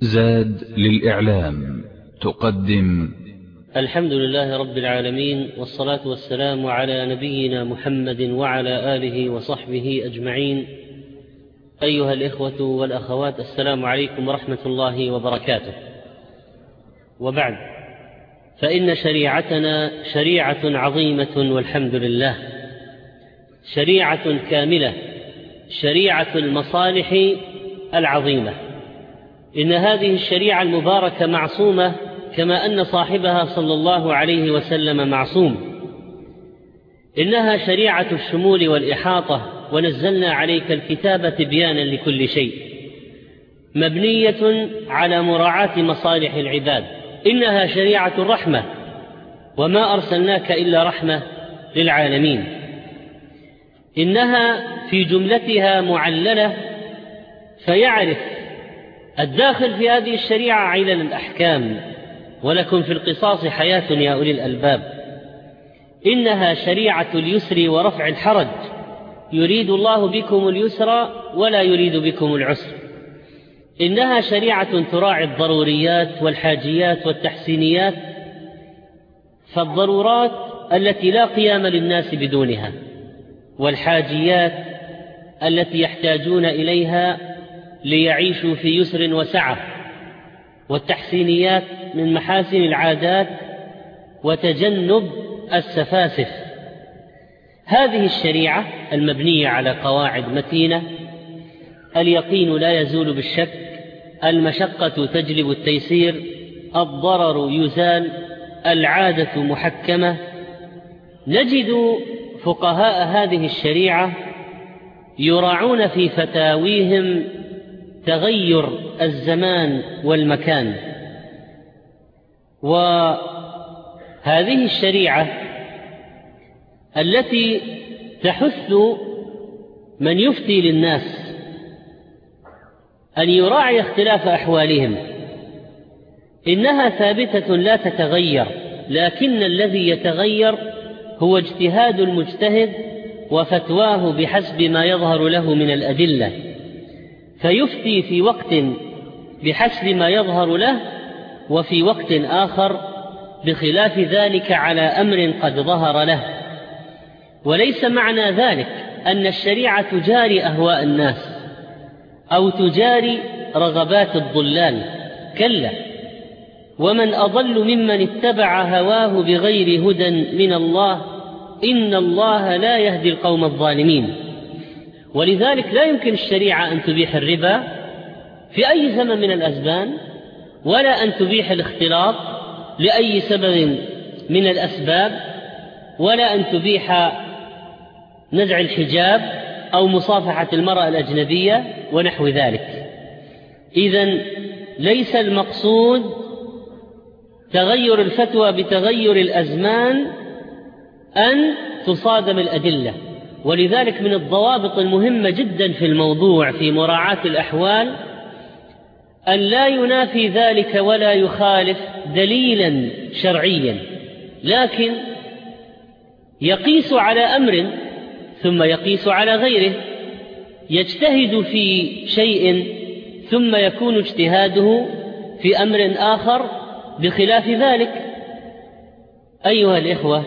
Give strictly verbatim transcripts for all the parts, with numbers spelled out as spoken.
زاد للإعلام تقدم الحمد لله رب العالمين، والصلاة والسلام على نبينا محمد وعلى آله وصحبه أجمعين. أيها الإخوة والأخوات، السلام عليكم ورحمة الله وبركاته. وبعد، فإن شريعتنا شريعة عظيمة والحمد لله، شريعة كاملة، شريعة المصالح العظيمة. إن هذه الشريعة المباركة معصومة كما أن صاحبها صلى الله عليه وسلم معصوم. إنها شريعة الشمول والإحاطة، ونزلنا عليك الكتاب تبيانا لكل شيء، مبنية على مراعاة مصالح العباد. إنها شريعة الرحمة، وما أرسلناك إلا رحمة للعالمين. إنها في جملتها معللة، فيعرف الداخل في هذه الشريعة علل الأحكام، ولكم في القصاص حياة يا أولي الألباب. إنها شريعة اليسر ورفع الحرج، يريد الله بكم اليسر ولا يريد بكم العسر. إنها شريعة تراعي الضروريات والحاجيات والتحسينيات، فالضرورات التي لا قيام للناس بدونها، والحاجيات التي يحتاجون إليها ليعيشوا في يسر وسعة، والتحسينيات من محاسن العادات وتجنب السفاسف. هذه الشريعة المبنية على قواعد متينة، اليقين لا يزول بالشك، المشقة تجلب التيسير، الضرر يزال، العادة محكمة. نجد فقهاء هذه الشريعة يراعون في فتاويهم تغير الزمان والمكان. وهذه الشريعة التي تحث من يفتي للناس أن يراعي اختلاف أحوالهم، إنها ثابتة لا تتغير، لكن الذي يتغير هو اجتهاد المجتهد وفتواه بحسب ما يظهر له من الأدلة، فيفتي في وقت بحسب ما يظهر له، وفي وقت آخر بخلاف ذلك على أمر قد ظهر له. وليس معنى ذلك أن الشريعة تجاري أهواء الناس أو تجاري رغبات الضلال، كلا، ومن أضل ممن اتبع هواه بغير هدى من الله، إن الله لا يهدي القوم الظالمين. ولذلك لا يمكن الشريعة أن تبيح الربا في أي زمن من الأزمان، ولا أن تبيح الاختلاط لأي سبب من الأسباب، ولا أن تبيح نزع الحجاب أو مصافحة المرأة الأجنبية ونحو ذلك. إذن ليس المقصود تغير الفتوى بتغير الأزمان أن تصادم الأدلة. ولذلك من الضوابط المهمة جدا في الموضوع في مراعاة الأحوال أن لا ينافي ذلك ولا يخالف دليلا شرعيا، لكن يقيس على أمر ثم يقيس على غيره، يجتهد في شيء ثم يكون اجتهاده في أمر آخر بخلاف ذلك. أيها الإخوة،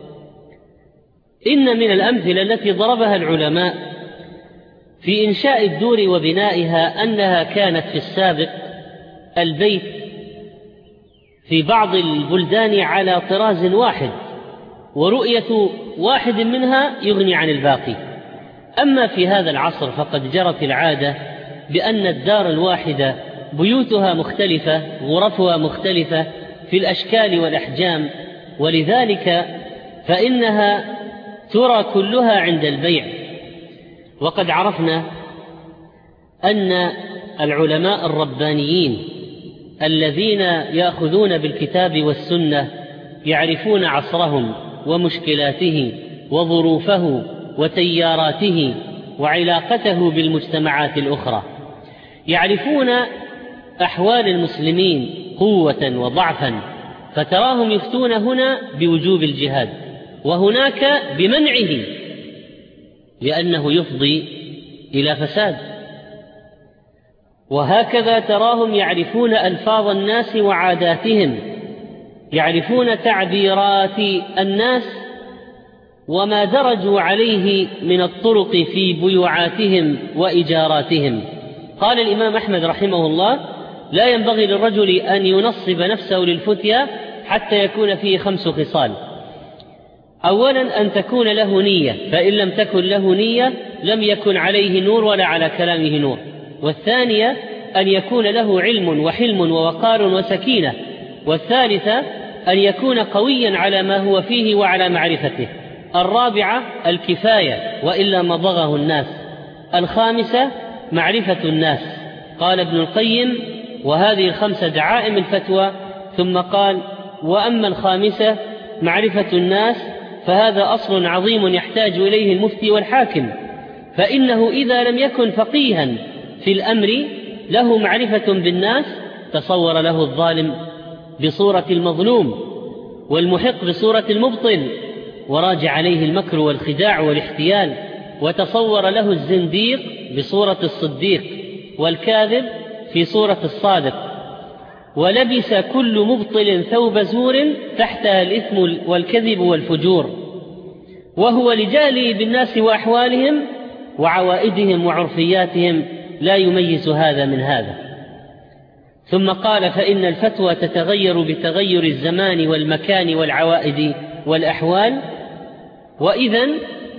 إن من الأمثلة التي ضربها العلماء في إنشاء الدور وبنائها أنها كانت في السابق البيت في بعض البلدان على طراز واحد، ورؤية واحد منها يغني عن الباقي. أما في هذا العصر فقد جرت العادة بأن الدار الواحدة بيوتها مختلفة، غرفها مختلفة في الأشكال والأحجام، ولذلك فإنها ترى كلها عند البيع. وقد عرفنا أن العلماء الربانيين الذين يأخذون بالكتاب والسنة يعرفون عصرهم ومشكلاته وظروفه وتياراته وعلاقته بالمجتمعات الأخرى، يعرفون أحوال المسلمين قوة وضعفا، فتراهم يفتون هنا بوجوب الجهاد وهناك بمنعه، لأنه يفضي إلى فساد. وهكذا تراهم يعرفون ألفاظ الناس وعاداتهم، يعرفون تعبيرات الناس وما درجوا عليه من الطرق في بيوعاتهم وإجاراتهم. قال الإمام أحمد رحمه الله: لا ينبغي للرجل أن ينصب نفسه للفتيا حتى يكون فيه خمس خصال. أولا أن تكون له نية، فإن لم تكن له نية لم يكن عليه نور ولا على كلامه نور. والثانية أن يكون له علم وحلم ووقار وسكينة. والثالثة أن يكون قويا على ما هو فيه وعلى معرفته. الرابعة الكفاية وإلا مضغه الناس. الخامسة معرفة الناس. قال ابن القيم: وهذه الخمسة دعائم الفتوى. ثم قال: وأما الخامسة معرفة الناس فهذا أصل عظيم يحتاج إليه المفتي والحاكم، فإنه إذا لم يكن فقيها في الأمر له معرفة بالناس تصور له الظالم بصورة المظلوم والمحق بصورة المبطل، وراجع عليه المكر والخداع والاحتيال، وتصور له الزنديق بصورة الصديق والكاذب في صورة الصادق، ولبس كل مبطل ثوب زور تحتها الإثم والكذب والفجور، وهو لجاله بالناس وأحوالهم وعوائدهم وعرفياتهم لا يميز هذا من هذا. ثم قال: فإن الفتوى تتغير بتغير الزمان والمكان والعوائد والأحوال. وإذن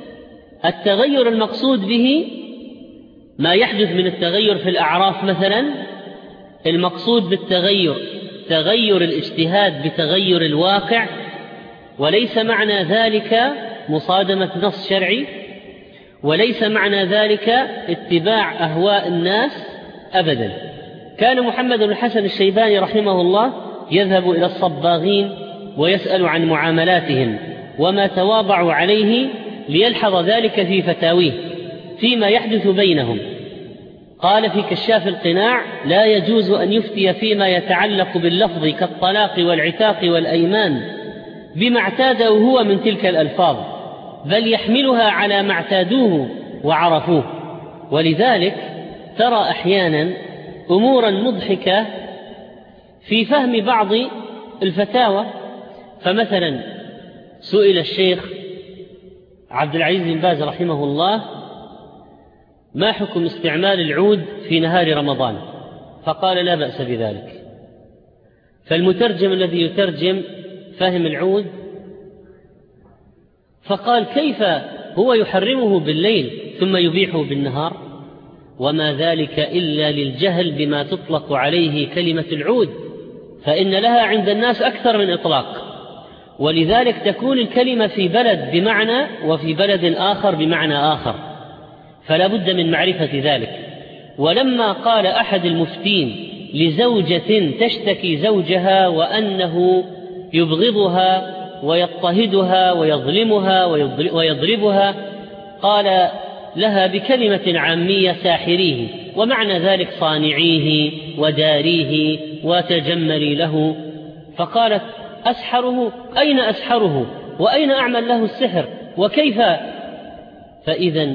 التغير المقصود به ما يحدث من التغير في الأعراف مثلا، المقصود بالتغير تغير الاجتهاد بتغير الواقع، وليس معنى ذلك مصادمة نص شرعي، وليس معنى ذلك اتباع أهواء الناس أبدا. كان محمد بن الحسن الشيباني رحمه الله يذهب إلى الصباغين ويسأل عن معاملاتهم وما تواضعوا عليه ليلحظ ذلك في فتاويه فيما يحدث بينهم. قال في كشاف القناع: لا يجوز أن يفتي فيما يتعلق باللفظ كالطلاق والعتاق والأيمان بما اعتاده هو من تلك الألفاظ، بل يحملها على ما اعتادوه وعرفوه. ولذلك ترى أحيانا أمورا مضحكة في فهم بعض الفتاوى. فمثلا سئل الشيخ عبد العزيز بن باز رحمه الله: ما حكم استعمال العود في نهار رمضان؟ فقال: لا بأس بذلك. فالمترجم الذي يترجم فهم العود فقال: كيف هو يحرمه بالليل ثم يبيحه بالنهار؟ وما ذلك إلا للجهل بما تطلق عليه كلمة العود، فإن لها عند الناس أكثر من إطلاق، ولذلك تكون الكلمة في بلد بمعنى وفي بلد آخر بمعنى آخر، فلا بد من معرفة ذلك. ولما قال أحد المفتين لزوجة تشتكي زوجها وأنه يبغضها ويضطهدها ويظلمها ويضربها، قال لها بكلمة عامية: ساحريه، ومعنى ذلك صانعيه وداريه وتجملي له. فقالت: أسحره؟ أين أسحره؟ وأين أعمل له السحر؟ وكيف؟ فإذا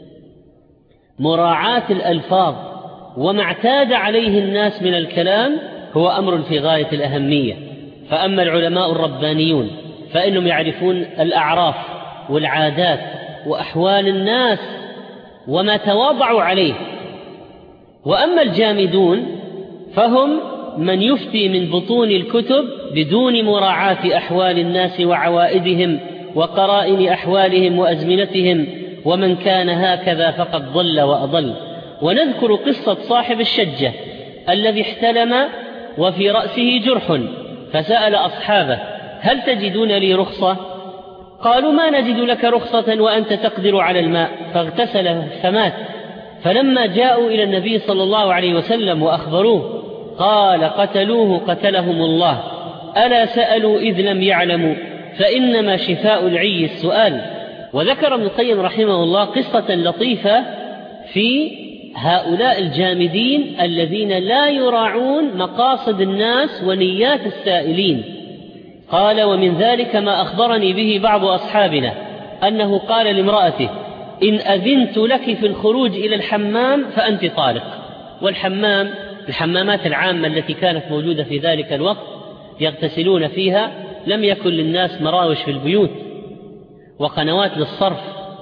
مراعاة الألفاظ وما اعتاد عليه الناس من الكلام هو أمر في غاية الأهمية. فأما العلماء الربانيون فإنهم يعرفون الأعراف والعادات وأحوال الناس وما تواضعوا عليه. وأما الجامدون فهم من يفتي من بطون الكتب بدون مراعاة أحوال الناس وعوائدهم وقرائن أحوالهم وأزمنتهم، ومن كان هكذا فقد ضل وأضل. ونذكر قصة صاحب الشجة الذي احتلم وفي رأسه جرح، فسأل أصحابه: هل تجدون لي رخصة؟ قالوا: ما نجد لك رخصة وأنت تقدر على الماء. فاغتسل فمات. فلما جاءوا إلى النبي صلى الله عليه وسلم وأخبروه قال: قتلوه قتلهم الله، ألا سألوا إذ لم يعلموا، فإنما شفاء العي السؤال. وذكر ابن القيم رحمه الله قصة لطيفة في هؤلاء الجامدين الذين لا يراعون مقاصد الناس ونيات السائلين. قال: ومن ذلك ما أخبرني به بعض أصحابنا أنه قال لامرأته: إن أذنت لك في الخروج إلى الحمام فأنت طالق. والحمام الحمامات العامة التي كانت موجودة في ذلك الوقت يغتسلون فيها، لم يكن للناس مراوش في البيوت وقنوات للصرف.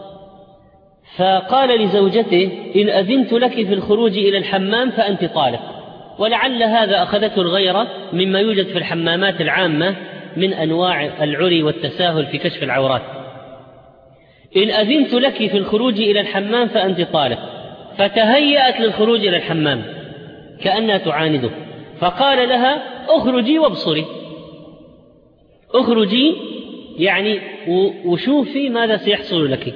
فقال لزوجته: إن أذنت لك في الخروج إلى الحمام فأنت طالق. ولعل هذا أخذته الغيرة مما يوجد في الحمامات العامة من أنواع العري والتساهل في كشف العورات. إن أذنت لك في الخروج إلى الحمام فأنت طالق. فتهيأت للخروج إلى الحمام كأنها تعانده، فقال لها: اخرجي وابصري، اخرجي يعني وشوفي ماذا سيحصل لك.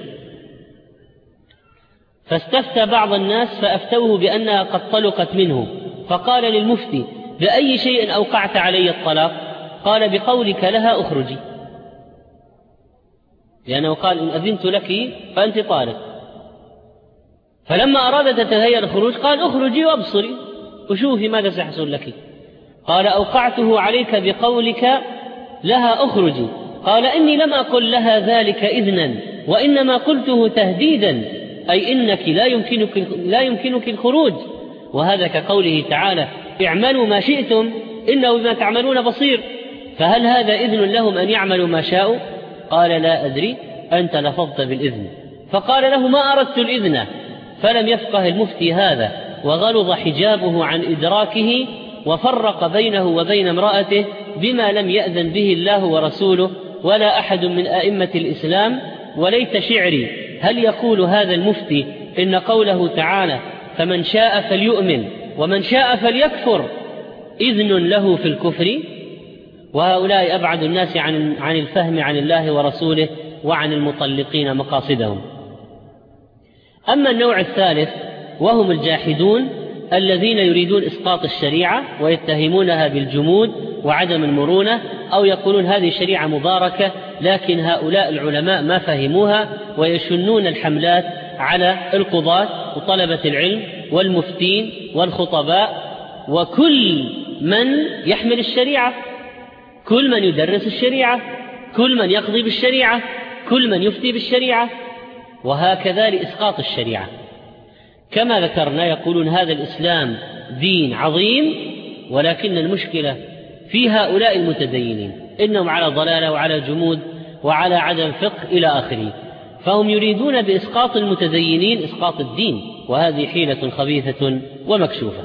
فاستفتى بعض الناس فأفتوه بأنها قد طلقت منه، فقال للمفتي: بأي شيء أوقعت علي الطلاق؟ قال: بقولك لها اخرجي، لأنه قال: إن أذنت لك فأنت طالق. فلما أرادت تتهيأ الخروج قال: اخرجي وابصري وشوفي ماذا سيحصل لك. قال: أوقعته عليك بقولك لها اخرجي. قال: إني لم أقل لها ذلك إذنا، وإنما قلته تهديدا، أي إنك لا يمكنك, لا يمكنك الخروج. وهذا كقوله تعالى: اعملوا ما شئتم إنه بما تعملون بصير. فهل هذا إذن لهم أن يعملوا ما شاءوا؟ قال: لا أدري، أنت لفظت بالإذن. فقال له: ما أردت الإذن. فلم يفقه المفتي هذا، وغلظ حجابه عن إدراكه، وفرق بينه وبين امرأته بما لم يأذن به الله ورسوله ولا أحد من أئمة الإسلام. وليت شعري هل يقول هذا المفتي إن قوله تعالى: فمن شاء فليؤمن ومن شاء فليكفر إذن له في الكفر؟ وهؤلاء أبعد الناس عن عن الفهم عن الله ورسوله وعن المطلقين مقاصدهم. أما النوع الثالث وهم الجاحدون الذين يريدون إسقاط الشريعة ويتهمونها بالجمود وعدم المرونة، أو يقولون هذه الشريعة مباركة لكن هؤلاء العلماء ما فهموها، ويشنون الحملات على القضاة وطلبة العلم والمفتين والخطباء وكل من يحمل الشريعة، كل من يدرس الشريعة، كل من يقضي بالشريعة، كل من يفتي بالشريعة، وهكذا لإسقاط الشريعة. كما ذكرنا يقولون هذا الإسلام دين عظيم، ولكن المشكلة في هؤلاء المتدينين إنهم على ضلالة وعلى جمود وعلى عدم فقه إلى آخره، فهم يريدون بإسقاط المتدينين إسقاط الدين، وهذه حيلة خبيثة ومكشوفة.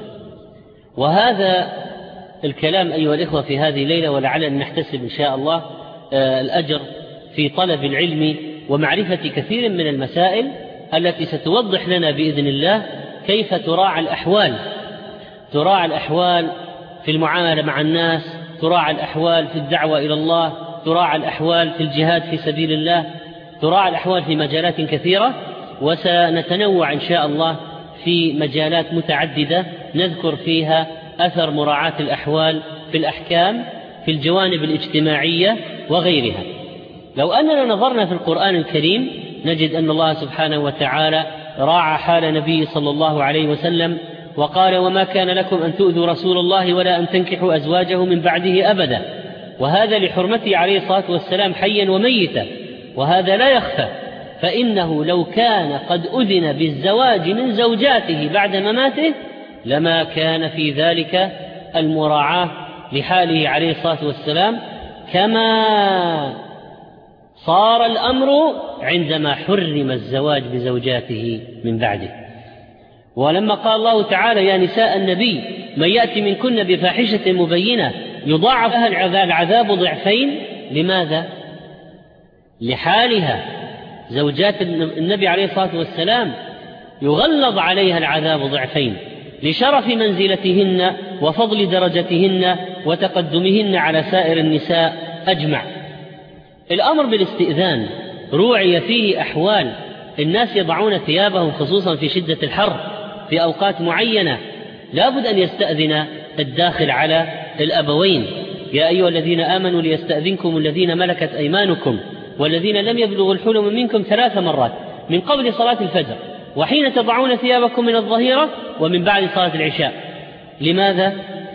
وهذا الكلام أيها الإخوة في هذه الليلة، ولعل أن نحتسب إن شاء الله الأجر في طلب العلم ومعرفة كثير من المسائل التي ستوضح لنا بإذن الله كيف تراعى الأحوال، تراعى الأحوال في المعاملة مع الناس، تراعى الأحوال في الدعوة إلى الله، تراعى الأحوال في الجهاد في سبيل الله، تراعى الأحوال في مجالات كثيرة. وسنتنوع إن شاء الله في مجالات متعددة نذكر فيها أثر مراعاة الأحوال في الأحكام في الجوانب الاجتماعية وغيرها. لو أننا نظرنا في القرآن الكريم نجد أن الله سبحانه وتعالى راعى حال نبي صلى الله عليه وسلم وقال: وما كان لكم أن تؤذوا رسول الله ولا أن تنكحوا أزواجه من بعده أبدا، وهذا لحرمته عليه الصلاة والسلام حيا وميتا، وهذا لا يخفى، فإنه لو كان قد أذن بالزواج من زوجاته بعد مماته لما كان في ذلك المراعاة لحاله عليه الصلاة والسلام، كما صار الأمر عندما حرم الزواج بزوجاته من بعده. ولما قال الله تعالى: يا نساء النبي من يأتي منكن بفاحشة مبينة يضاعف لها العذاب ضعفين. لماذا؟ لحالها، زوجات النبي عليه الصلاة والسلام يغلظ عليها العذاب ضعفين لشرف منزلتهن وفضل درجتهن وتقدمهن على سائر النساء أجمع. الأمر بالاستئذان روعي فيه أحوال الناس يضعون ثيابهم خصوصا في شدة الحر في أوقات معينة، لا بد أن يستأذن الداخل على الأبوين: يا أيها الذين آمنوا ليستأذنكم الذين ملكت أيمانكم والذين لم يبلغوا الحلم منكم ثلاث مرات من قبل صلاة الفجر وحين تضعون ثيابكم من الظهيرة ومن بعد صلاة العشاء. لماذا؟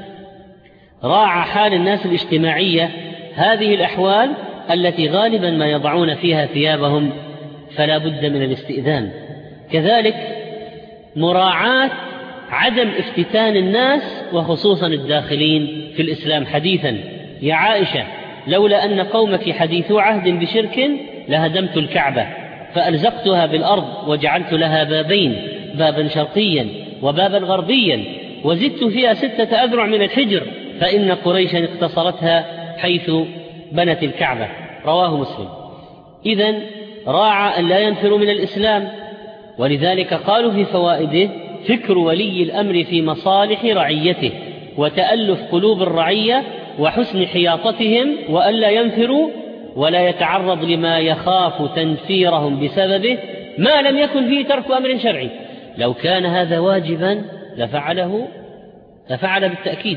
راعى حال الناس الاجتماعية هذه الأحوال التي غالبا ما يضعون فيها ثيابهم، فلا بد من الاستئذان. كذلك مراعاة عدم افتتان الناس وخصوصا الداخلين في الإسلام حديثا. يا عائشة لولا أن قومك حديثو عهد بشرك لهدمت الكعبة فألزقتها بالأرض وجعلت لها بابين، بابا شرقيا وبابا غربيا، وزدت فيها ستة أذرع من الحجر، فإن قريشا اقتصرتها حيث بنت الكعبة. رواه مسلم. إذن راعى أن لا ينفروا من الإسلام، ولذلك قالوا في فوائده: فكر ولي الأمر في مصالح رعيته، وتألف قلوب الرعية، وحسن حياطتهم، وألا ينفروا ولا يتعرض لما يخاف تنفيرهم بسببه ما لم يكن فيه ترك أمر شرعي. لو كان هذا واجبا لفعله لفعل بالتأكيد،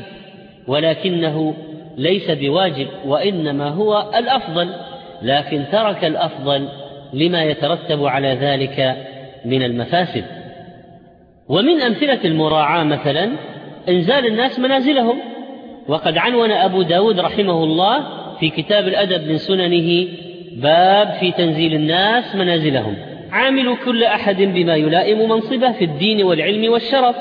ولكنه ليس بواجب، وإنما هو الأفضل، لكن ترك الأفضل لما يترتب على ذلك من المفاسد. ومن أمثلة المراعاة مثلا إنزال الناس منازلهم، وقد عنون أبو داود رحمه الله في كتاب الأدب من سننه باب في تنزيل الناس منازلهم: عاملوا كل أحد بما يلائم منصبه في الدين والعلم والشرف.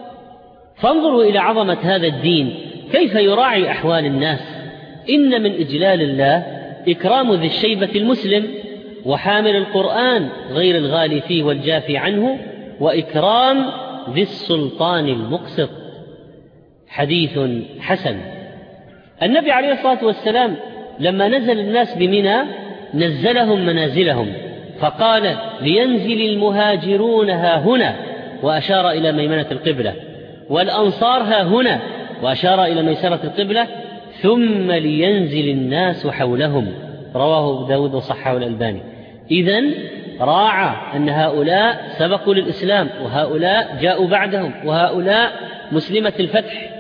فانظروا إلى عظمة هذا الدين كيف يراعي أحوال الناس. إن من إجلال الله إكرام ذي الشيبة المسلم وحامل القرآن غير الغالي فيه والجافي عنه، وإكرام ذي السلطان المقسط. حديث حسن. النبي عليه الصلاة والسلام لما نزل الناس بمنى نزلهم منازلهم، فقال: لينزل المهاجرون ها هنا، وأشار إلى ميمنة القبلة، والأنصار ها هنا، وأشار إلى ميسرة القبلة، ثم لينزل الناس حولهم. رواه أبو داود وصححه الألباني. إذن راعى أن هؤلاء سبقوا للإسلام، وهؤلاء جاءوا بعدهم، وهؤلاء مسلمة الفتح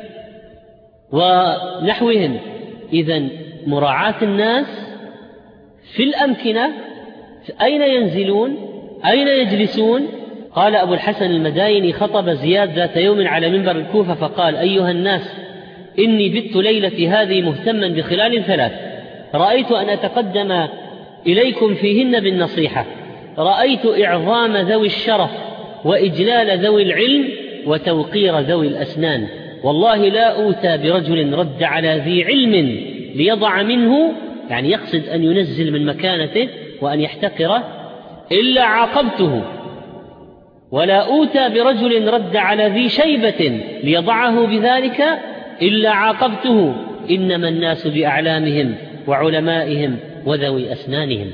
ونحوهم. إذن مراعاة الناس في الأمكنة، أين ينزلون، أين يجلسون. قال أبو الحسن المدايني: خطب زياد ذات يوم على منبر الكوفة فقال: أيها الناس، إني بت ليلة هذه مهتما بخلال ثلاث: رأيت أن أتقدم إليكم فيهن بالنصيحة، رأيت إعظام ذوي الشرف وإجلال ذوي العلم وتوقير ذوي الأسنان، والله لا أوتى برجل رد على ذي علم ليضع منه، يعني يقصد أن ينزل من مكانته وأن يحتقره، إلا عاقبته، ولا أوتى برجل رد على ذي شيبة ليضعه بذلك إلا عاقبته، إنما الناس بأعلامهم وعلمائهم وذوي أسنانهم.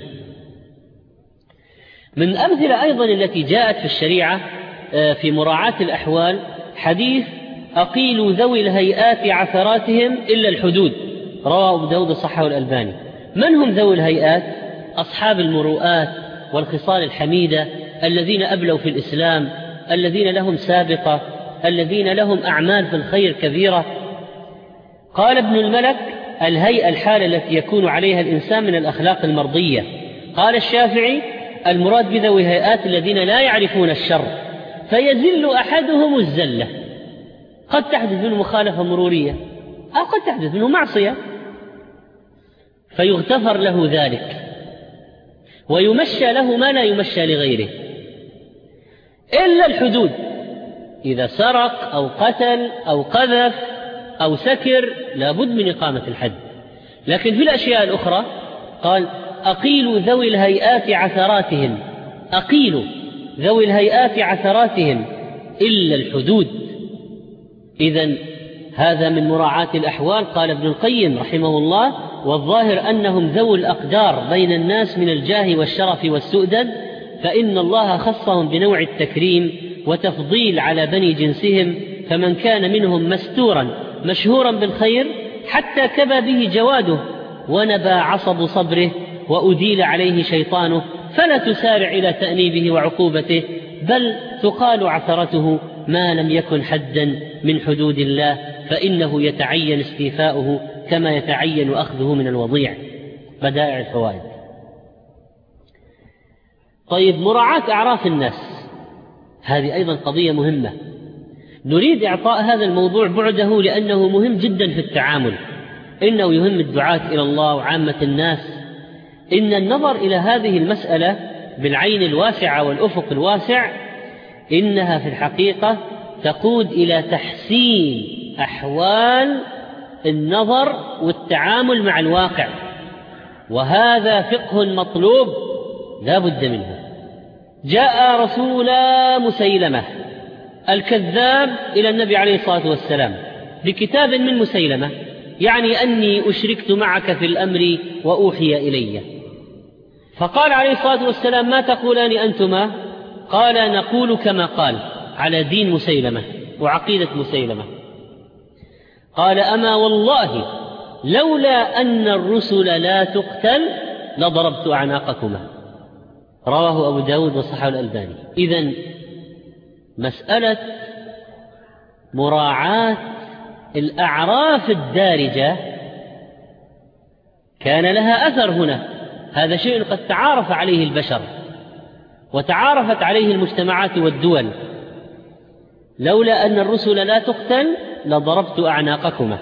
من الأمثلة أيضا التي جاءت في الشريعة في مراعاة الأحوال حديث: أقيلوا ذوي الهيئات عثراتهم إلا الحدود. رواه أبو داود وصححه الألباني. من هم ذوي الهيئات؟ أصحاب المروءات والخصال الحميدة، الذين أبلوا في الإسلام، الذين لهم سابقة، الذين لهم أعمال في الخير كبيرة. قال ابن الملك: الهيئة الحالة التي يكون عليها الإنسان من الأخلاق المرضية. قال الشافعي: المراد بذوي هيئات الذين لا يعرفون الشر فيزل أحدهم الزلة. قد تحدث منه مخالفة مرورية، أو قد تحدث منه معصية فيغتفر له ذلك، ويمشى له ما لا يمشى لغيره، إلا الحدود: إذا سرق أو قتل أو قذف أو سكر لابد من إقامة الحد. لكن في الأشياء الأخرى قال: أقيلوا ذوي الهيئات عثراتهم، أقيلوا ذوي الهيئات عثراتهم إلا الحدود. إذن هذا من مراعاة الأحوال. قال ابن القيم رحمه الله: والظاهر أنهم ذوي الأقدار بين الناس من الجاه والشرف والسؤدد، فإن الله خصهم بنوع التكريم وتفضيل على بني جنسهم، فمن كان منهم مستورا مشهورا بالخير حتى كبى به جواده ونبى عصب صبره وأديل عليه شيطانه، فلا تسارع إلى تأنيبه وعقوبته، بل تقال عثرته ما لم يكن حدا من حدود الله، فإنه يتعين استيفاؤه كما يتعين أخذه من الوضيع. بدائع الفوائد. طيب، مراعاة أعراف الناس، هذه أيضا قضية مهمة. نريد إعطاء هذا الموضوع بعده لأنه مهم جدا في التعامل، إنه يهم الدعاة إلى الله وعامة الناس. إن النظر إلى هذه المسألة بالعين الواسعة والأفق الواسع إنها في الحقيقة تقود إلى تحسين أحوال النظر والتعامل مع الواقع، وهذا فقه مطلوب لا بد منه. جاء رسول مسيلمة الكذاب إلى النبي عليه الصلاة والسلام بكتاب من مسيلمة، يعني أني أشركت معك في الأمر وأوحي إلي. فقال عليه الصلاة والسلام: ما تقولان أنتما؟ قال: نقول كما قال، على دين مسيلمة وعقيدة مسيلمة. قال: أما والله لولا أن الرسل لا تقتل لضربت أعناقكما. رواه أبو داود وصححه الألباني. إذن مسألة مراعاة الأعراف الدارجة كان لها أثر هنا. هذا شيء قد تعارف عليه البشر وتعارفت عليه المجتمعات والدول. لولا أن الرسل لا تقتل لضربت أعناقكما.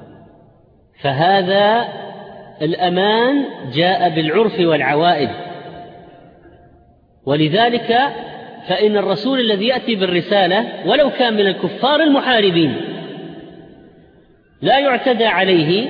فهذا الأمان جاء بالعرف والعوائد، ولذلك فإن الرسول الذي يأتي بالرسالة ولو كان من الكفار المحاربين لا يعتدى عليه،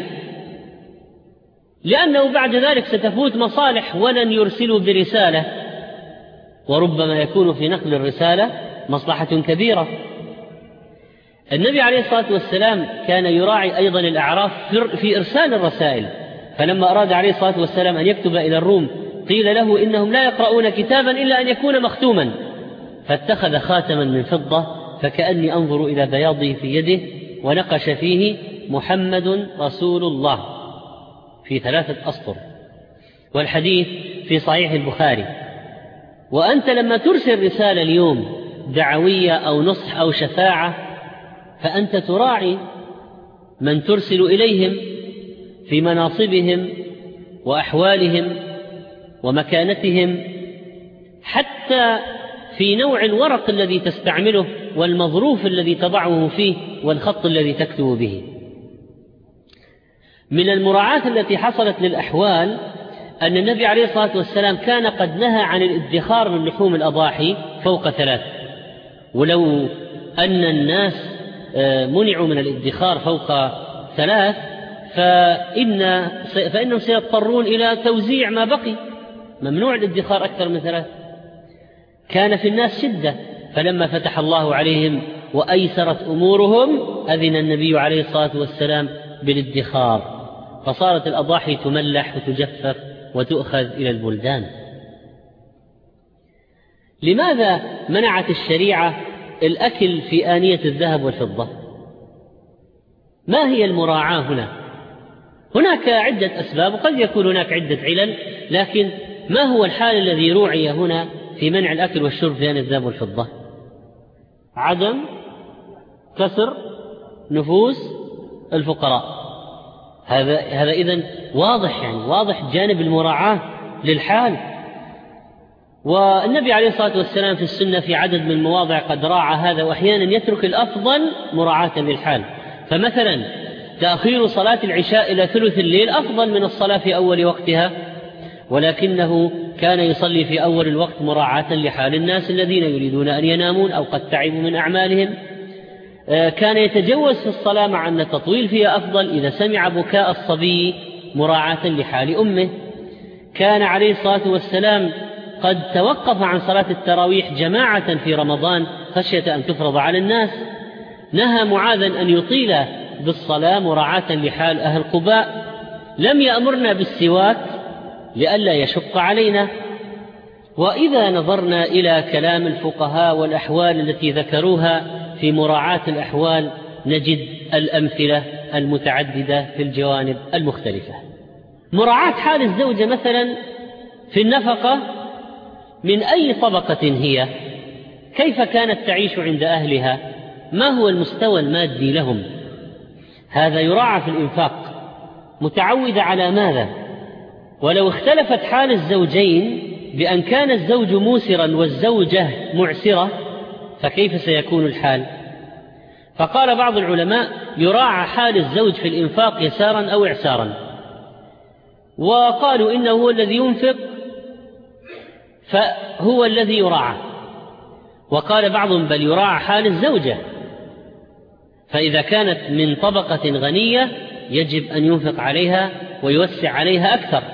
لأنه بعد ذلك ستفوت مصالح ولن يرسلوا برسالة، وربما يكون في نقل الرسالة مصلحة كبيرة. النبي عليه الصلاة والسلام كان يراعي أيضا الأعراف في إرسال الرسائل، فلما أراد عليه الصلاة والسلام أن يكتب إلى الروم قيل له إنهم لا يقرؤون كتابا إلا أن يكون مختوما، فاتخذ خاتما من فضة فكأني أنظر إلى بياضه في يده، ونقش فيه: محمد رسول الله، في ثلاثة أسطر، والحديث في صحيح البخاري. وأنت لما ترسل رسالة اليوم دعوية أو نصح أو شفاعة فأنت تراعي من ترسل إليهم في مناصبهم وأحوالهم ومكانتهم، حتى في نوع الورق الذي تستعمله والمظروف الذي تضعه فيه والخط الذي تكتب به. من المراعاة التي حصلت للأحوال أن النبي عليه الصلاة والسلام كان قد نهى عن الادخار من لحوم الأضاحي فوق ثلاث، ولو أن الناس منعوا من الادخار فوق ثلاث فإن فإنهم سيضطرون إلى توزيع ما بقي، ممنوع الادخار أكثر من ثلاث. كان في الناس شدة، فلما فتح الله عليهم وأيسرت أمورهم أذن النبي عليه الصلاة والسلام بالادخار، فصارت الأضاحي تملح وتجفف وتؤخذ إلى البلدان. لماذا منعت الشريعة الأكل في آنية الذهب والفضة؟ ما هي المراعاة هنا؟ هناك عدة أسباب، وقد يكون هناك عدة علل، لكن ما هو الحال الذي روعي هنا في منع الأكل والشرب في آنية الذهب والفضة؟ عدم كسر نفوس الفقراء. هذا هذا إذن واضح، يعني واضح جانب المراعاة للحال. والنبي عليه الصلاة والسلام في السنة في عدد من المواضع قد راعى هذا، وأحيانا يترك الأفضل مراعاة للحال. فمثلا تأخير صلاة العشاء إلى ثلث الليل أفضل من الصلاة في أول وقتها، ولكنه كان يصلي في أول الوقت مراعاة لحال الناس الذين يريدون أن ينامون أو قد تعبوا من أعمالهم. كان يتجوز في الصلاة مع أن التطويل فيها أفضل إذا سمع بكاء الصبي مراعاة لحال أمه. كان عليه الصلاة والسلام قد توقف عن صلاة التراويح جماعة في رمضان خشية أن تفرض على الناس. نهى معاذا أن يطيل بالصلاة مراعاة لحال أهل قباء. لم يأمرنا بالسواك لئلا يشق علينا. وإذا نظرنا إلى كلام الفقهاء والأحوال التي ذكروها في مراعاة الأحوال نجد الأمثلة المتعددة في الجوانب المختلفة. مراعاة حال الزوجة مثلا في النفقة من أي طبقة هي، كيف كانت تعيش عند أهلها، ما هو المستوى المادي لهم، هذا يراعى في الإنفاق. متعودة على ماذا؟ ولو اختلفت حال الزوجين بأن كان الزوج موسرا والزوجة معسرة فكيف سيكون الحال؟ فقال بعض العلماء يراعى حال الزوج في الإنفاق يسارا أو إعسارا، وقالوا إنه هو الذي ينفق فهو الذي يراعى. وقال بعضهم بل يراعى حال الزوجة فإذا كانت من طبقة غنية يجب أن ينفق عليها ويوسع عليها أكثر.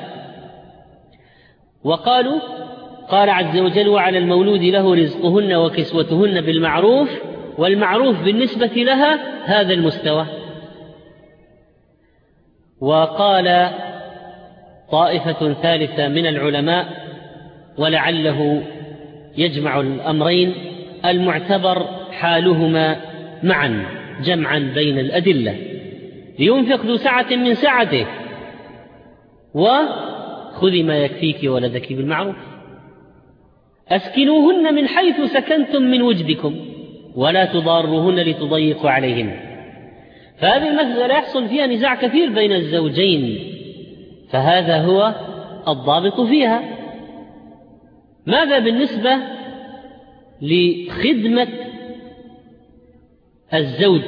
وقالوا قال عز وجل وعلى المولود له رزقهن وكسوتهن بالمعروف، والمعروف بالنسبة لها هذا المستوى. وقال طائفة ثالثة من العلماء ولعله يجمع الأمرين المعتبر حالهما معا جمعا بين الأدلة، لينفق ذو سعة من سعته وخذ ما يكفيك ولدك بالمعروف، أسكنوهن من حيث سكنتم من وجدكم ولا تضاروهن لتضيقوا عليهن. فهذه المسألة يحصل فيها نزاع كثير بين الزوجين، فهذا هو الضابط فيها. ماذا بالنسبة لخدمة الزوج؟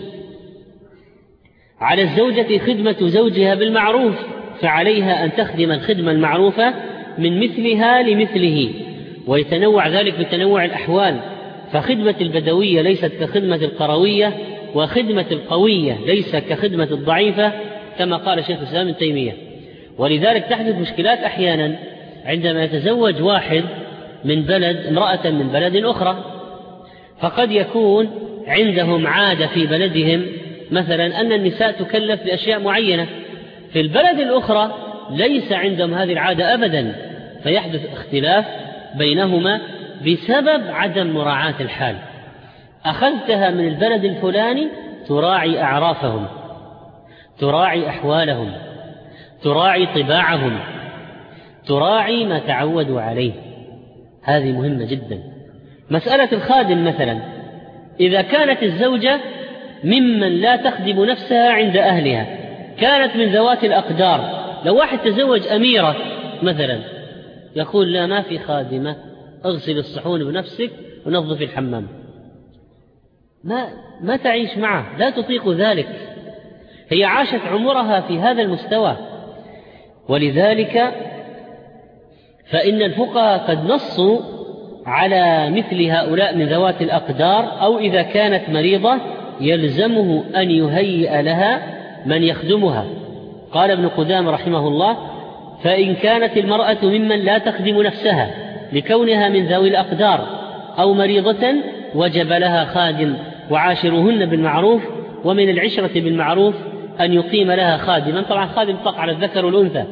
على الزوجة خدمة زوجها بالمعروف، فعليها أن تخدم الخدمة المعروفة من مثلها لمثله، ويتنوع ذلك بتنوع الأحوال. فخدمة البدوية ليست كخدمة القروية، وخدمة القوية ليس كخدمة الضعيفة، كما قال شيخ الإسلام ابن تيمية. ولذلك تحدث مشكلات أحيانا عندما يتزوج واحد من بلد امرأة من بلد أخرى، فقد يكون عندهم عادة في بلدهم مثلا أن النساء تكلف بأشياء معينة، في البلد الأخرى ليس عندهم هذه العادة أبدا، فيحدث اختلاف بينهما بسبب عدم مراعاة الحال. أخذتها من البلد الفلاني تراعي أعرافهم، تراعي أحوالهم، تراعي طباعهم، تراعي ما تعودوا عليه. هذه مهمة جدا. مسألة الخادم مثلا، إذا كانت الزوجة ممن لا تخدم نفسها عند أهلها، كانت من ذوات الأقدار، لو واحد تزوج أميرة مثلا يقول لا ما في خادمة، اغسل الصحون بنفسك ونظف الحمام، ما, ما تعيش معه، لا تطيق ذلك، هي عاشت عمرها في هذا المستوى. ولذلك فإن الفقهاء قد نصوا على مثل هؤلاء من ذوات الأقدار، أو إذا كانت مريضة يلزمه أن يهيئ لها من يخدمها. قال ابن قدامة رحمه الله فإن كانت المرأة ممن لا تخدم نفسها لكونها من ذوي الأقدار أو مريضة وجب لها خادم، وعاشروهن بالمعروف، ومن العشرة بالمعروف أن يقيم لها خادما. طبعا خادم طق على الذكر والأنثى،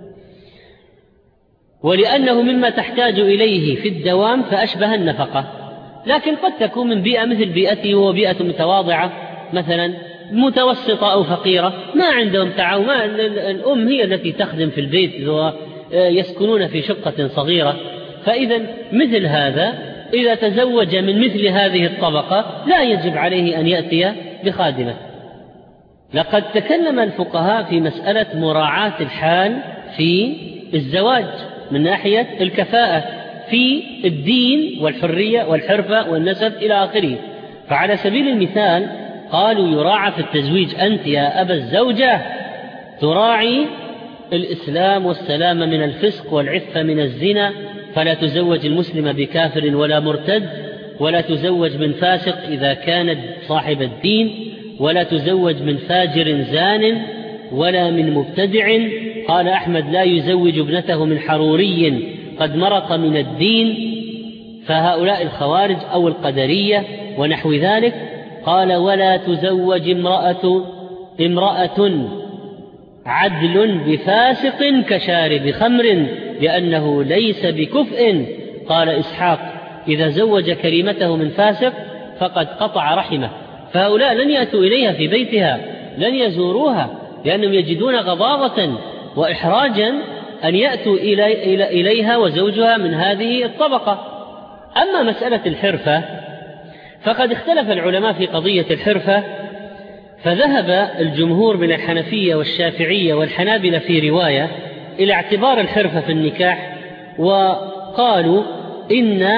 ولأنه مما تحتاج إليه في الدوام فأشبه النفقة. لكن قد تكون من بيئة مثل بيئته وبيئة متواضعة مثلا متوسطة أو فقيرة، ما عندهم تعاون، ما الأم هي التي تخدم في البيت ويسكنون في شقة صغيرة. فإذا مثل هذا إذا تزوج من مثل هذه الطبقة لا يجب عليه أن يأتي بخادمة. لقد تكلم الفقهاء في مسألة مراعاة الحال في الزواج من ناحية الكفاءة في الدين والحرية والحرفة والنسب إلى آخره. فعلى سبيل المثال قالوا يراعى في التزويج أنت يا أبا الزوجة تراعي الإسلام والسلام من الفسق والعفة من الزنا، فلا تزوج المسلم بكافر ولا مرتد، ولا تزوج من فاسق إذا كان صاحب الدين، ولا تزوج من فاجر زان ولا من مبتدع. قال أحمد لا يزوج ابنته من حروري قد مرق من الدين، فهؤلاء الخوارج أو القدرية ونحو ذلك. قال ولا تزوج امرأة امرأة عدل بفاسق كشارب خمر لأنه ليس بكفء. قال إسحاق إذا زوج كريمته من فاسق فقد قطع رحمه. فهؤلاء لن يأتوا إليها في بيتها، لن يزوروها، لأنهم يجدون غضاضة وإحراجا أن يأتوا إلي إلي إليها وزوجها من هذه الطبقة. أما مسألة الحرفة فقد اختلف العلماء في قضية الحرفة، فذهب الجمهور من الحنفية والشافعية والحنابلة في رواية إلى اعتبار الحرفة في النكاح، وقالوا إن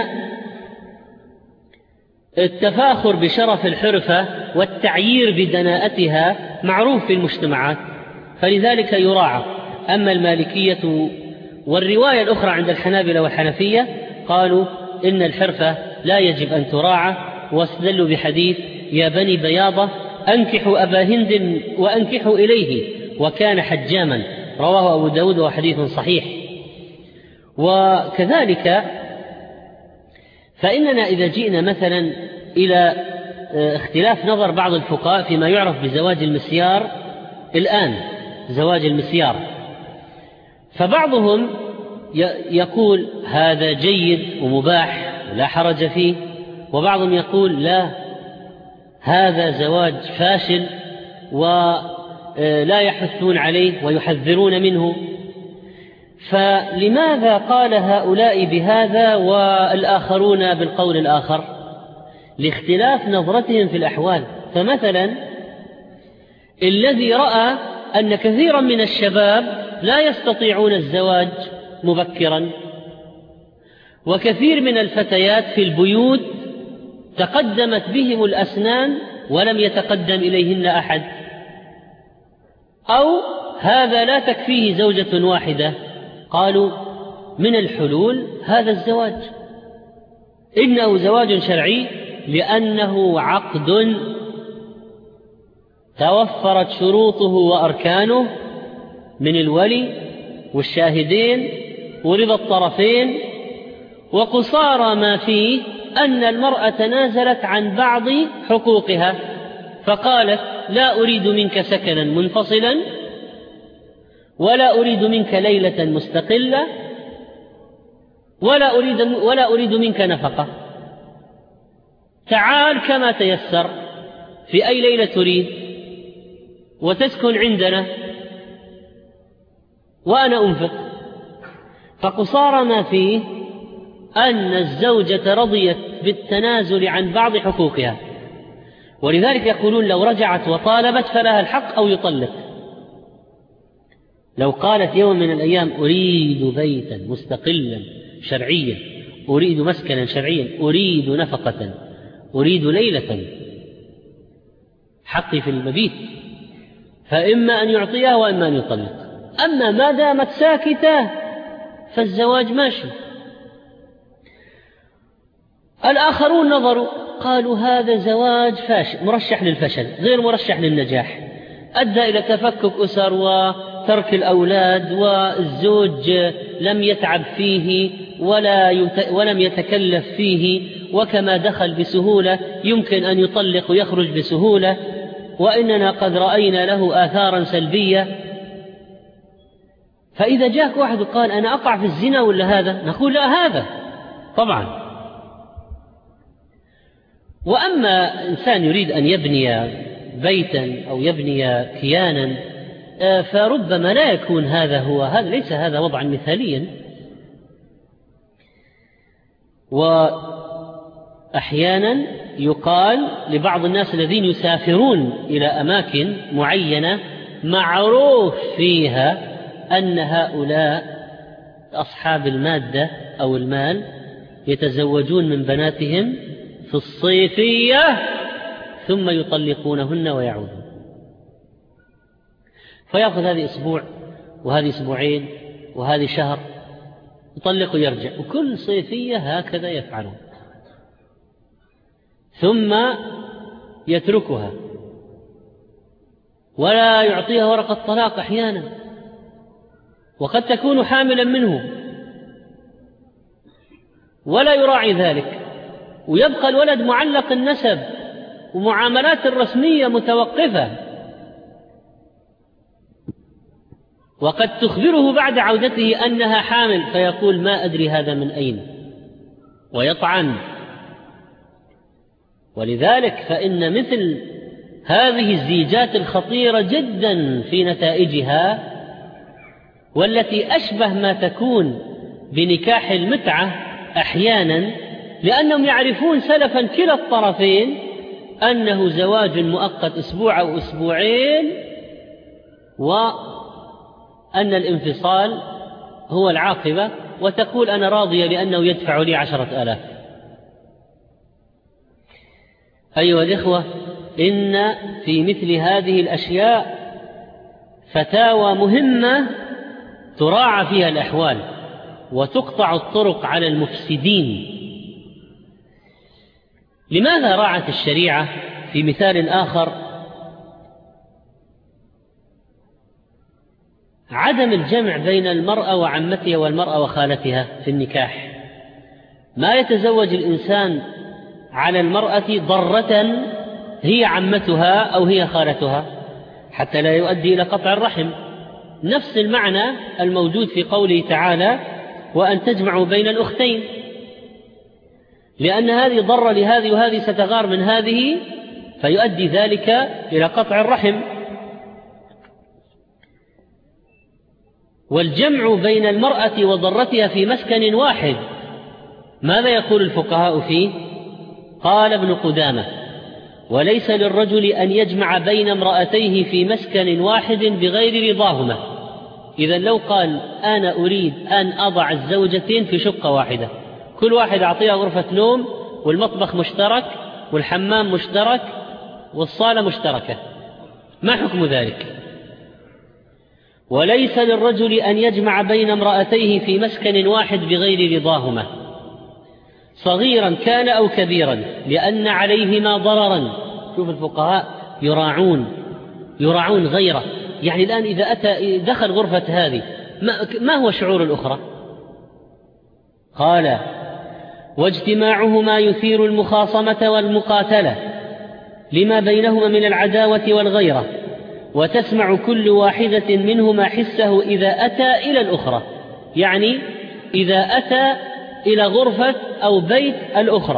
التفاخر بشرف الحرفة والتعيير بدناءتها معروف في المجتمعات، فلذلك يراعى. أما المالكية والرواية الأخرى عند الحنابلة والحنفية قالوا إن الحرفة لا يجب أن تراعى، واستدلوا بحديث يا بني بياضة أنكحوا أبا هند وأنكحوا إليه وكان حجاما، رواه أبو داود وحديث صحيح. وكذلك فإننا إذا جئنا مثلا إلى اختلاف نظر بعض الفقهاء فيما يعرف بزواج المسيار الآن، زواج المسيار، فبعضهم يقول هذا جيد ومباح لا حرج فيه، وبعضهم يقول لا، هذا زواج فاشل ولا يحثون عليه ويحذرون منه. فلماذا قال هؤلاء بهذا والآخرون بالقول الآخر؟ لاختلاف نظرتهم في الأحوال. فمثلا الذي رأى أن كثيرا من الشباب لا يستطيعون الزواج مبكرا، وكثير من الفتيات في البيوت تقدمت بهم الأسنان ولم يتقدم إليهن أحد، أو هذا لا تكفيه زوجة واحدة، قالوا من الحلول هذا الزواج، إنه زواج شرعي لأنه عقد توفرت شروطه وأركانه من الولي والشاهدين ورضا الطرفين، وقصارى ما فيه أن المرأة تنازلت عن بعض حقوقها، فقالت لا أريد منك سكنا منفصلا، ولا أريد منك ليلة مستقلة، ولا أريد, ولا أريد منك نفقة، تعال كما تيسر في أي ليلة تريد وتسكن عندنا وأنا أنفق. فقصارى ما فيه أن الزوجة رضيت بالتنازل عن بعض حقوقها، ولذلك يقولون لو رجعت وطالبت فلها الحق أو يطلق. لو قالت يوم من الأيام أريد بيتا مستقلا شرعيا، أريد مسكنا شرعيا، أريد نفقة، أريد ليلة، حقي في المبيت، فإما أن يعطيها وإما أن يطلق. أما ما دامت ساكتة فالزواج ماشي. الآخرون نظروا قالوا هذا زواج فاشل، مرشح للفشل غير مرشح للنجاح، أدى إلى تفكك أسر وترك الأولاد، والزوج لم يتعب فيه ولا يت... ولم يتكلف فيه، وكما دخل بسهولة يمكن أن يطلق ويخرج بسهولة، وإننا قد رأينا له آثارا سلبية. فإذا جاءك واحد وقال أنا أقع في الزنا ولا هذا، نقول لا، هذا طبعا. وأما إنسان يريد أن يبني بيتا أو يبني كيانا، فربما لا يكون هذا هو، هذا ليس هذا وضعا مثاليا. وأحيانا يقال لبعض الناس الذين يسافرون إلى أماكن معينة معروف فيها أن هؤلاء أصحاب المادة أو المال يتزوجون من بناتهم في الصيفية ثم يطلقونهن ويعودون، فيأخذ هذه أسبوع وهذه أسبوعين وهذه شهر، يطلق ويرجع، وكل صيفية هكذا يفعلون، ثم يتركها ولا يعطيها ورقة طلاق أحيانا، وقد تكون حاملا منه ولا يراعي ذلك، ويبقى الولد معلق النسب ومعاملات الرسمية متوقفة، وقد تخبره بعد عودته أنها حامل فيقول ما أدري هذا من أين، ويطعن. ولذلك فإن مثل هذه الزيجات الخطيرة جدا في نتائجها، والتي أشبه ما تكون بنكاح المتعة أحيانا، لأنهم يعرفون سلفا كلا الطرفين أنه زواج مؤقت أسبوع أو أسبوعين، وأن الانفصال هو العاقبة، وتقول أنا راضية لأنه يدفع لي عشرة آلاف. أيها الإخوة، إن في مثل هذه الأشياء فتاوى مهمة تراعى فيها الأحوال وتقطع الطرق على المفسدين. لماذا راعت الشريعة في مثال آخر عدم الجمع بين المرأة وعمتها والمرأة وخالتها في النكاح. ما يتزوج الإنسان على المرأة ضرة هي عمتها أو هي خالتها حتى لا يؤدي إلى قطع الرحم. نفس المعنى الموجود في قوله تعالى وأن تجمعوا بين الأختين، لأن هذه ضرة لهذه وهذه ستغار من هذه فيؤدي ذلك إلى قطع الرحم. والجمع بين المرأة وضرتها في مسكن واحد، ماذا يقول الفقهاء فيه؟ قال ابن قدامة وليس للرجل أن يجمع بين امرأتيه في مسكن واحد بغير رضاهما. إذن لو قال أنا أريد أن أضع الزوجتين في شقة واحدة، كل واحد أعطيها غرفة نوم والمطبخ مشترك والحمام مشترك والصالة مشتركة، ما حكم ذلك؟ وليس للرجل أن يجمع بين امرأتيه في مسكن واحد بغير رضاهما صغيرا كان أو كبيرا لأن عليهما ضررا. شوف الفقهاء يراعون يراعون غيره. يعني الآن إذا أتى دخل غرفة هذه ما هو شعور الأخرى؟ قال واجتماعهما يثير المخاصمة والمقاتلة لما بينهما من العداوة والغيرة، وتسمع كل واحدة منهما حسه إذا أتى إلى الأخرى، يعني إذا أتى إلى غرفة أو بيت الأخرى،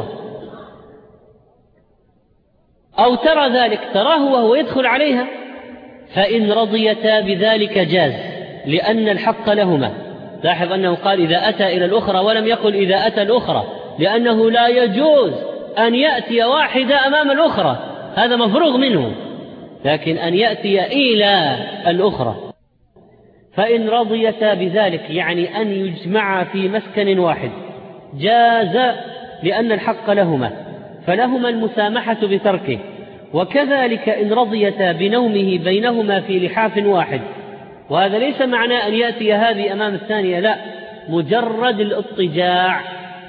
أو ترى ذلك تراه وهو يدخل عليها، فإن رضيتا بذلك جاز لأن الحق لهما. لاحظ أنه قال إذا أتى إلى الأخرى ولم يقل إذا أتى الأخرى، لأنه لا يجوز أن يأتي واحدة أمام الأخرى، هذا مفروغ منه، لكن أن يأتي إلى الأخرى. فإن رضيتا بذلك يعني أن يجمعا في مسكن واحد جاز لأن الحق لهما، فلهما المسامحة بتركه. وكذلك إن رضيتا بنومه بينهما في لحاف واحد، وهذا ليس معناه أن يأتي هذه أمام الثانية، لا، مجرد الاضطجاع.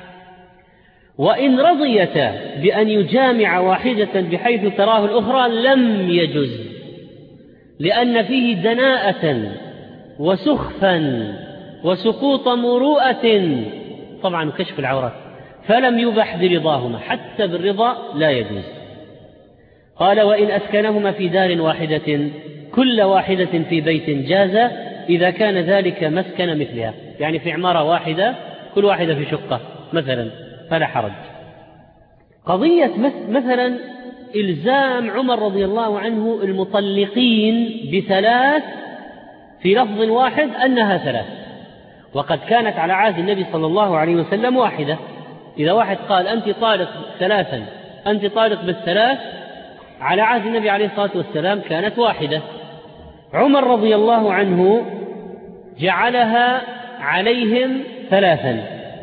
وإن رضيتا بأن يجامع واحدة بحيث تراه الأخرى لم يجز، لأن فيه دناءة وسخفا وسقوط مروءة، طبعا كشف العورات، فلم يبح برضاهما، حتى بالرضا لا يجوز. قال وإن أسكنهما في دار واحدة كل واحدة في بيت جاز إذا كان ذلك مسكن مثلها، يعني في عمارة واحدة كل واحدة في شقة مثلا فلا حرج. قضية مثلا إلزام عمر رضي الله عنه المطلقين بثلاث في لفظ واحد أنها ثلاث، وقد كانت على عهد النبي صلى الله عليه وسلم واحدة. إذا واحد قال أنت طالق ثلاثا أنت طالق بالثلاث، على عهد النبي عليه الصلاة والسلام كانت واحدة. عمر رضي الله عنه جعلها عليهم ثلاثا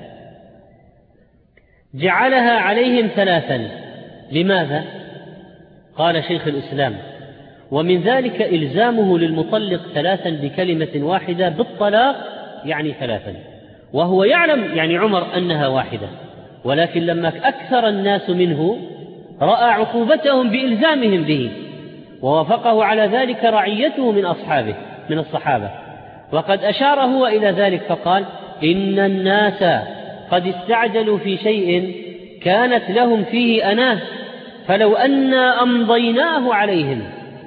جعلها عليهم ثلاثا لماذا؟ قال شيخ الإسلام ومن ذلك إلزامه للمطلق ثلاثا بكلمة واحدة بالطلاق، يعني ثلاثا، وهو يعلم يعني عمر أنها واحدة، ولكن لما أكثر الناس منه رأى عقوبتهم بإلزامهم به، ووافقه على ذلك رعيته من أصحابه من الصحابة، وقد أشار هو إلى ذلك فقال إن الناس قد استعجلوا في شيء كانت لهم فيه أناه فلو أنا أمضيناه عليهم.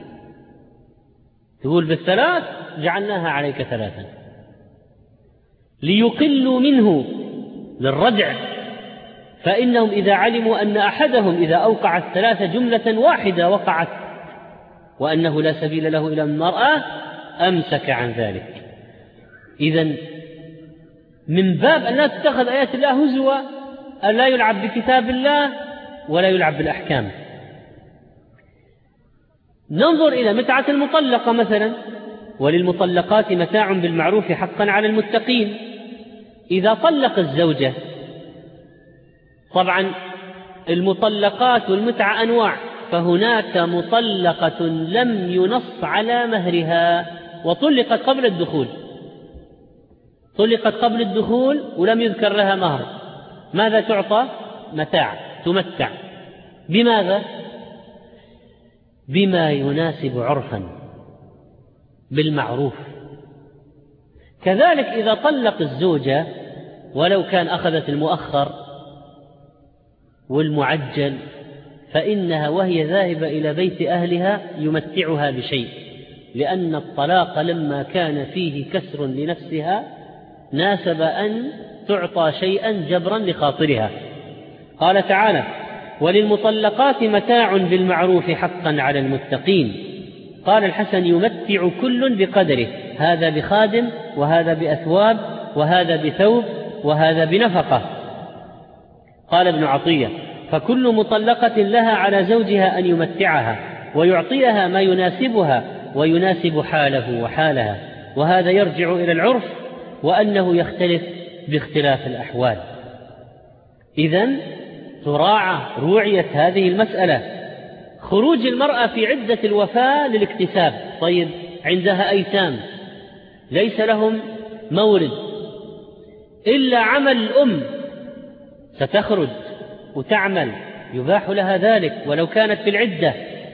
تقول بالثلاث جعلناها عليك ثلاثا ليقلوا منه للردع، فإنهم إذا علموا أن أحدهم إذا أوقع الثلاثة جملة واحدة وقعت وأنه لا سبيل له إلى المرأة أمسك عن ذلك. إذن من باب أن لا تتخذ آيات الله هزوا، أن لا يلعب بكتاب الله ولا يلعب بالأحكام. ننظر إلى متعة المطلقة مثلا، وللمطلقات متاع بالمعروف حقا على المتقين. إذا طلق الزوجة، طبعا المطلقات والمتعة أنواع، فهناك مطلقة لم ينص على مهرها وطلقت قبل الدخول طلقت قبل الدخول ولم يذكر لها مهر، ماذا تعطى؟ متاع، تمتع. بماذا؟ بما يناسب عرفا بالمعروف، كذلك إذا طلق الزوجة ولو كان أخذت المؤخر والمعجل، فإنها وهي ذاهبة إلى بيت أهلها يمتعها بشيء، لأن الطلاق لما كان فيه كسر لنفسها ناسب أن تعطى شيئا جبرا لخاطرها. قال تعالى: وللمطلقات متاع بالمعروف حقا على المتقين. قال الحسن: يمتع كل بقدره، هذا بخادم، وهذا بأثواب، وهذا بثوب، وهذا بنفقة. قال ابن عطية: فكل مطلقة لها على زوجها أن يمتعها ويعطيها ما يناسبها ويناسب حاله وحالها، وهذا يرجع إلى العرف وأنه يختلف باختلاف الأحوال. إذن تراعى روعية هذه المسألة. خروج المرأة في عدة الوفاة للاكتساب، طيب عندها أيتام ليس لهم مورد إلا عمل الأم، ستخرج وتعمل، يباح لها ذلك ولو كانت في العدة.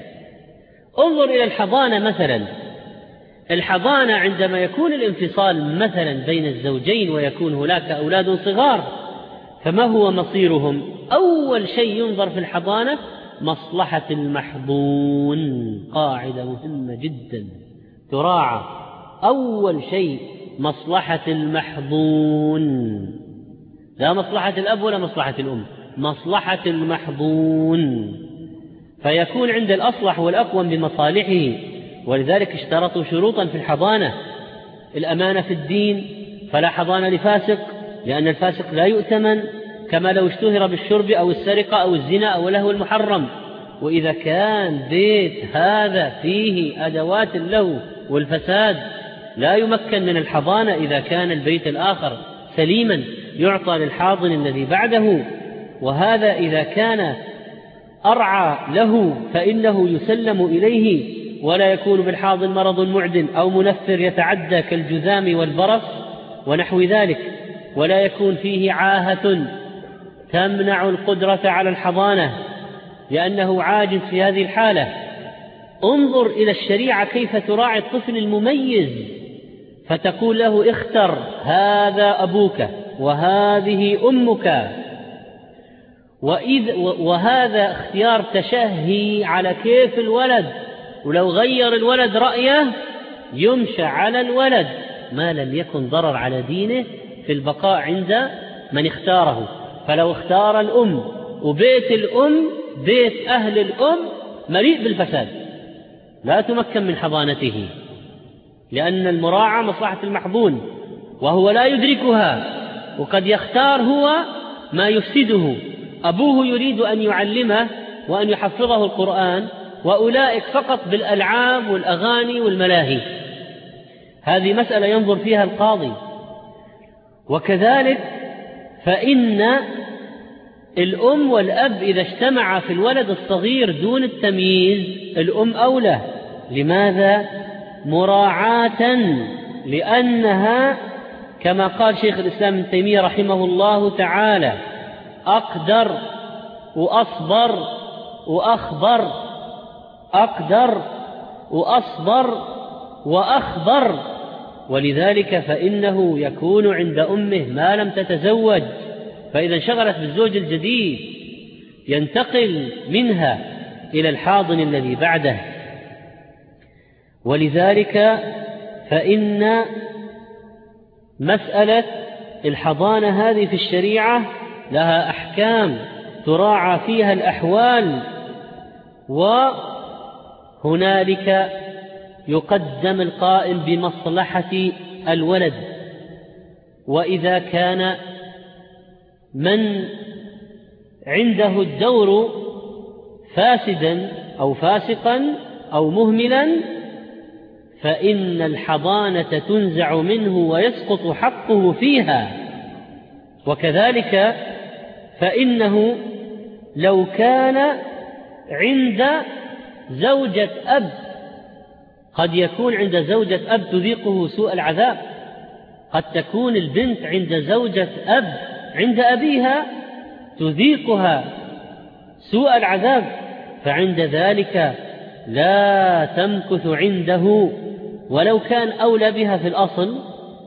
انظر إلى الحضانة مثلا. الحضانة عندما يكون الانفصال مثلا بين الزوجين ويكون هناك أولاد صغار، فما هو مصيرهم؟ أول شيء ينظر في الحضانة مصلحة المحضون، قاعدة مهمة جدا تراعى. أول شيء مصلحة المحضون، لا مصلحة الأب ولا مصلحة الأم، مصلحة المحضون، فيكون عند الأصلح والأقوم بمصالحه. ولذلك اشترطوا شروطا في الحضانة: الأمانة في الدين، فلا حضانة لفاسق، لأن الفاسق لا يؤتمن، كما لو اشتهر بالشرب أو السرقة أو الزنا أو اللهو المحرم. وإذا كان بيت هذا فيه أدوات اللهو والفساد لا يمكن من الحضانة. إذا كان البيت الآخر سليما يعطى للحاضن الذي بعده، وهذا إذا كان أرعى له فإنه يسلم إليه، ولا يكون بالحاضن مرض معد أو منفر يتعدى كالجذام والبرص ونحو ذلك، ولا يكون فيه عاهة تمنع القدرة على الحضانة لأنه عاجز في هذه الحالة. انظر إلى الشريعة كيف تراعي الطفل المميز، فتقول له: اختر، هذا أبوك وهذه أمك. وإذ وهذا اختيار تشهي على كيف الولد، ولو غير الولد رأيه يمشى على الولد ما لم يكن ضرر على دينه في البقاء عند من اختاره. فلو اختار الأم وبيت الأم بيت أهل الأم مليء بالفساد لا تمكن من حضانته، لأن المراعاة مصلحة المحضون وهو لا يدركها، وقد يختار هو ما يفسده. أبوه يريد أن يعلمه وأن يحفظه القرآن، وأولئك فقط بالألعاب والأغاني والملاهي. هذه مسألة ينظر فيها القاضي. وكذلك فإن الأم والأب إذا اجتمعا في الولد الصغير دون التمييز الأم أولى. لماذا؟ مراعاة، لأنها كما قال شيخ الإسلام ابن تيمية رحمه الله تعالى: أقدر وأصبر وأخبر، أقدر وأصبر وأخبر. ولذلك فإنه يكون عند أمه ما لم تتزوج، فإذا انشغلت بالزوج الجديد ينتقل منها إلى الحاضن الذي بعده. ولذلك فإن مسألة الحضانة هذه في الشريعة لها أحكام تراعى فيها الأحوال، وهنالك يقدم القائم بمصلحة الولد. وإذا كان من عنده الدور فاسدا أو فاسقا أو مهملا فإن الحضانة تنزع منه ويسقط حقه فيها. وكذلك فإنه لو كان عند زوجة أب، قد يكون عند زوجة أب تذيقه سوء العذاب، قد تكون البنت عند زوجة أب عند أبيها تذيقها سوء العذاب، فعند ذلك لا تمكث عنده ولو كان أولى بها في الأصل،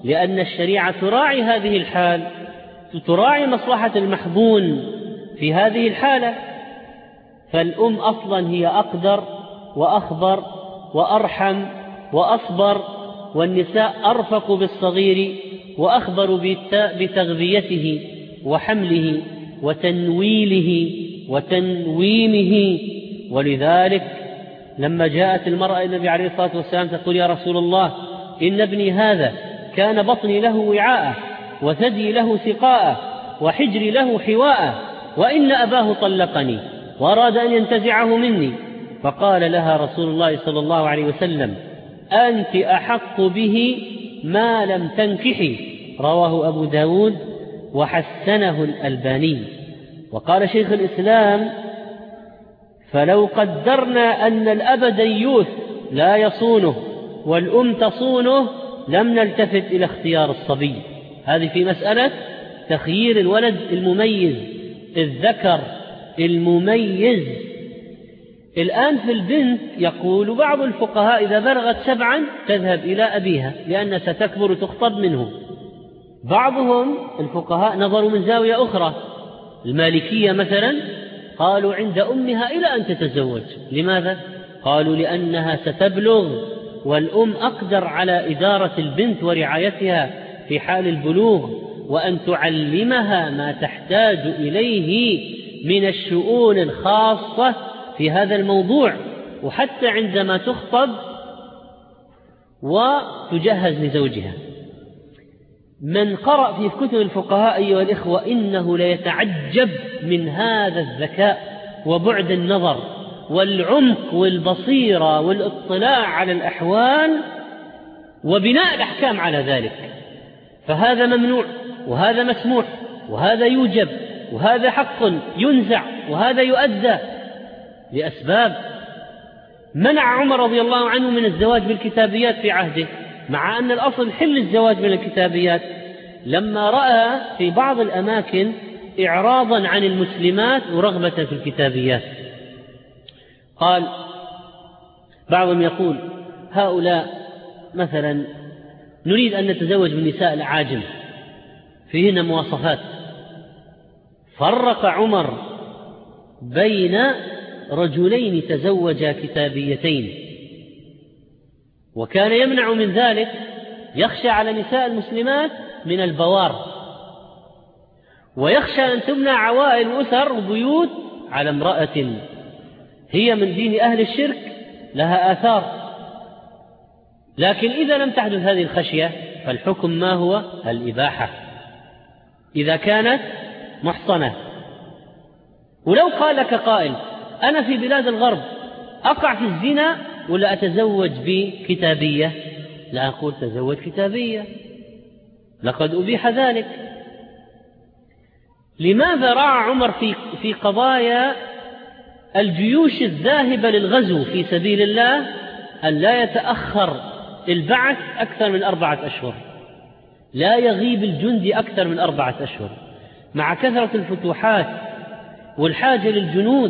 لأن الشريعة تراعي هذه الحال، تراعي مصلحة المحبون في هذه الحالة. فالأم أصلا هي أقدر وأخبر وأرحم وأصبر، والنساء أرفق بالصغير وأخبر بتغذيته وحمله وتنويله وتنويمه. ولذلك لما جاءت المرأة إلى النبي عليه الصلاة والسلام تقول: يا رسول الله، إن ابني هذا كان بطني له وعاء، وثدي له سقاء، وحجري له حواء، وإن أباه طلقني وأراد أن ينتزعه مني. فقال لها رسول الله صلى الله عليه وسلم: أنت أحق به ما لم تنكحي. رواه أبو داود وحسنه الألباني. وقال شيخ الإسلام: فلو قدرنا أن الأب ديوث لا يصونه والأم تصونه لم نلتفت إلى اختيار الصبي. هذه في مسألة تخيير الولد المميز، الذكر المميز. الآن في البنت يقول بعض الفقهاء: إذا بلغت سبعا تذهب إلى أبيها لأن ستكبر تخطب منه. بعضهم الفقهاء نظروا من زاوية أخرى، المالكية مثلا قالوا عند أمها إلى أن تتزوج. لماذا؟ قالوا لأنها ستبلغ، والأم أقدر على إدارة البنت ورعايتها في حال البلوغ، وأن تعلمها ما تحتاج إليه من الشؤون الخاصة في هذا الموضوع، وحتى عندما تخطب وتجهز لزوجها. من قرأ في كتب الفقهاء أيها الإخوة إنه ليتعجب من هذا الذكاء وبعد النظر والعمق والبصيرة والاطلاع على الأحوال وبناء الأحكام على ذلك. فهذا ممنوع، وهذا مسموح، وهذا يوجب، وهذا حق ينزع، وهذا يؤدى لأسباب. منع عمر رضي الله عنه من الزواج بالكتابيات في عهده، مع أن الأصل حل الزواج من الكتابيات، لما رأى في بعض الأماكن إعراضا عن المسلمات ورغبة في الكتابيات. قال بعضهم يقول: هؤلاء مثلا نريد أن نتزوج بالنساء العاجم فيهن مواصفات. فرق عمر بين رجلين تزوجا كتابيتين، وكان يمنع من ذلك، يخشى على نساء المسلمات من البوار، ويخشى أن تمنع عوائل أسر وبيوت على امرأة هي من دين أهل الشرك لها آثار. لكن إذا لم تحدث هذه الخشية فالحكم ما هو؟ الإباحة إذا كانت محصنة. ولو قال لك قائل: أنا في بلاد الغرب أقع في الزنا ولا أتزوج بكتابية؟ لا أقول تزوج كتابية، لقد أبيح ذلك. لماذا راعى عمر في في قضايا الجيوش الذاهبة للغزو في سبيل الله أن لا يتأخر البعث أكثر من أربعة أشهر، لا يغيب الجندي أكثر من أربعة أشهر، مع كثرة الفتوحات والحاجة للجنود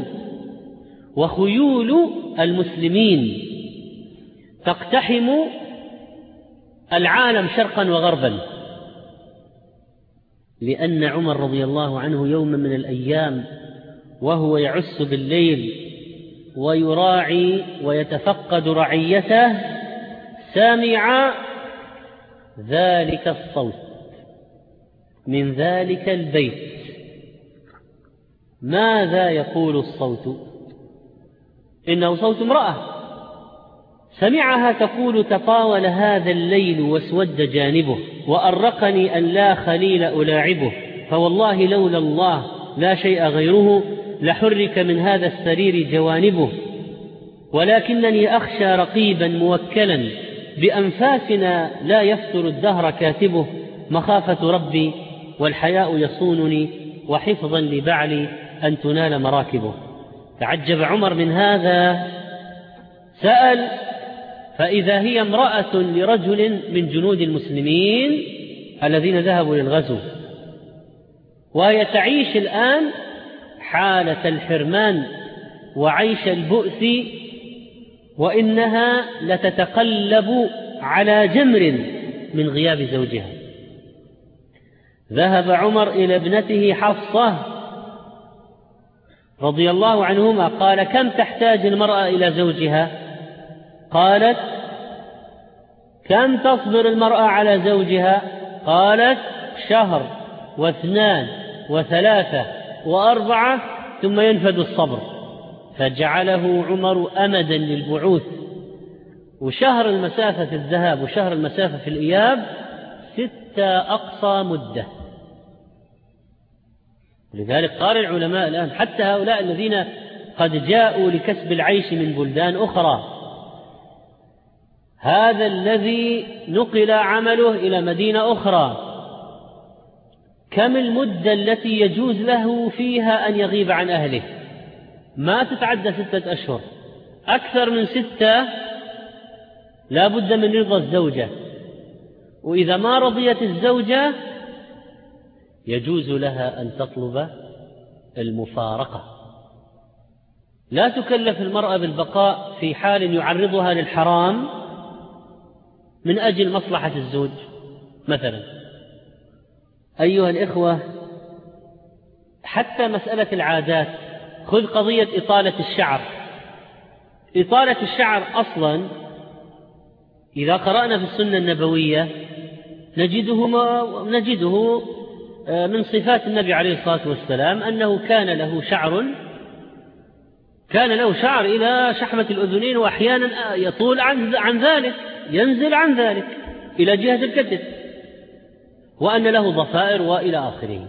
وخيول المسلمين تقتحم العالم شرقا وغربا؟ لأن عمر رضي الله عنه يوم من الأيام وهو يعس بالليل ويراعي ويتفقد رعيته سمع ذلك الصوت من ذلك البيت. ماذا يقول الصوت؟ إنه صوت امرأة سمعها تقول: تطاول هذا الليل واسود جانبه، وأرقني أن لا خليل ألاعبه، فوالله لولا الله لا شيء غيره لحرك من هذا السرير جوانبه، ولكنني أخشى رقيبا موكلا بأنفاسنا لا يفتر الدهر كاتبه، مخافة ربي والحياء يصونني، وحفظا لبعلي أن تنال مراكبه. تعجب عمر من هذا، سأل، فإذا هي امرأة لرجل من جنود المسلمين الذين ذهبوا للغزو، وهي تعيش الآن حالة الحرمان وعيش البؤس، وإنها لتتقلب على جمر من غياب زوجها. ذهب عمر إلى ابنته حفصة رضي الله عنهما قال: كم تحتاج المرأة إلى زوجها؟ قالت: كم تصبر المرأة على زوجها؟ قالت: شهر واثنان وثلاثة وأربعة ثم ينفد الصبر. فجعله عمر أمدا للبعوث، وشهر المسافة في الذهاب وشهر المسافة في الإياب ستة أقصى مدة. لذلك قال العلماء الآن حتى هؤلاء الذين قد جاءوا لكسب العيش من بلدان أخرى، هذا الذي نقل عمله إلى مدينة أخرى، كم المدة التي يجوز له فيها أن يغيب عن أهله؟ ما تتعدى ستة أشهر. أكثر من ستة لا بد من رضا الزوجة، وإذا ما رضيت الزوجة يجوز لها أن تطلب المفارقة. لا تكلف المرأة بالبقاء في حال يعرضها للحرام من أجل مصلحة الزوج. مثلا أيها الإخوة، حتى مسألة العادات، خذ قضية إطالة الشعر. إطالة الشعر أصلا إذا قرأنا في السنة النبوية نجده, نجده من صفات النبي عليه الصلاة والسلام أنه كان له شعر كان له شعر إلى شحمة الأذنين، وأحيانا يطول عن, عن ذلك، ينزل عن ذلك إلى جهة الكتف، وأن له ضفائر وإلى آخره.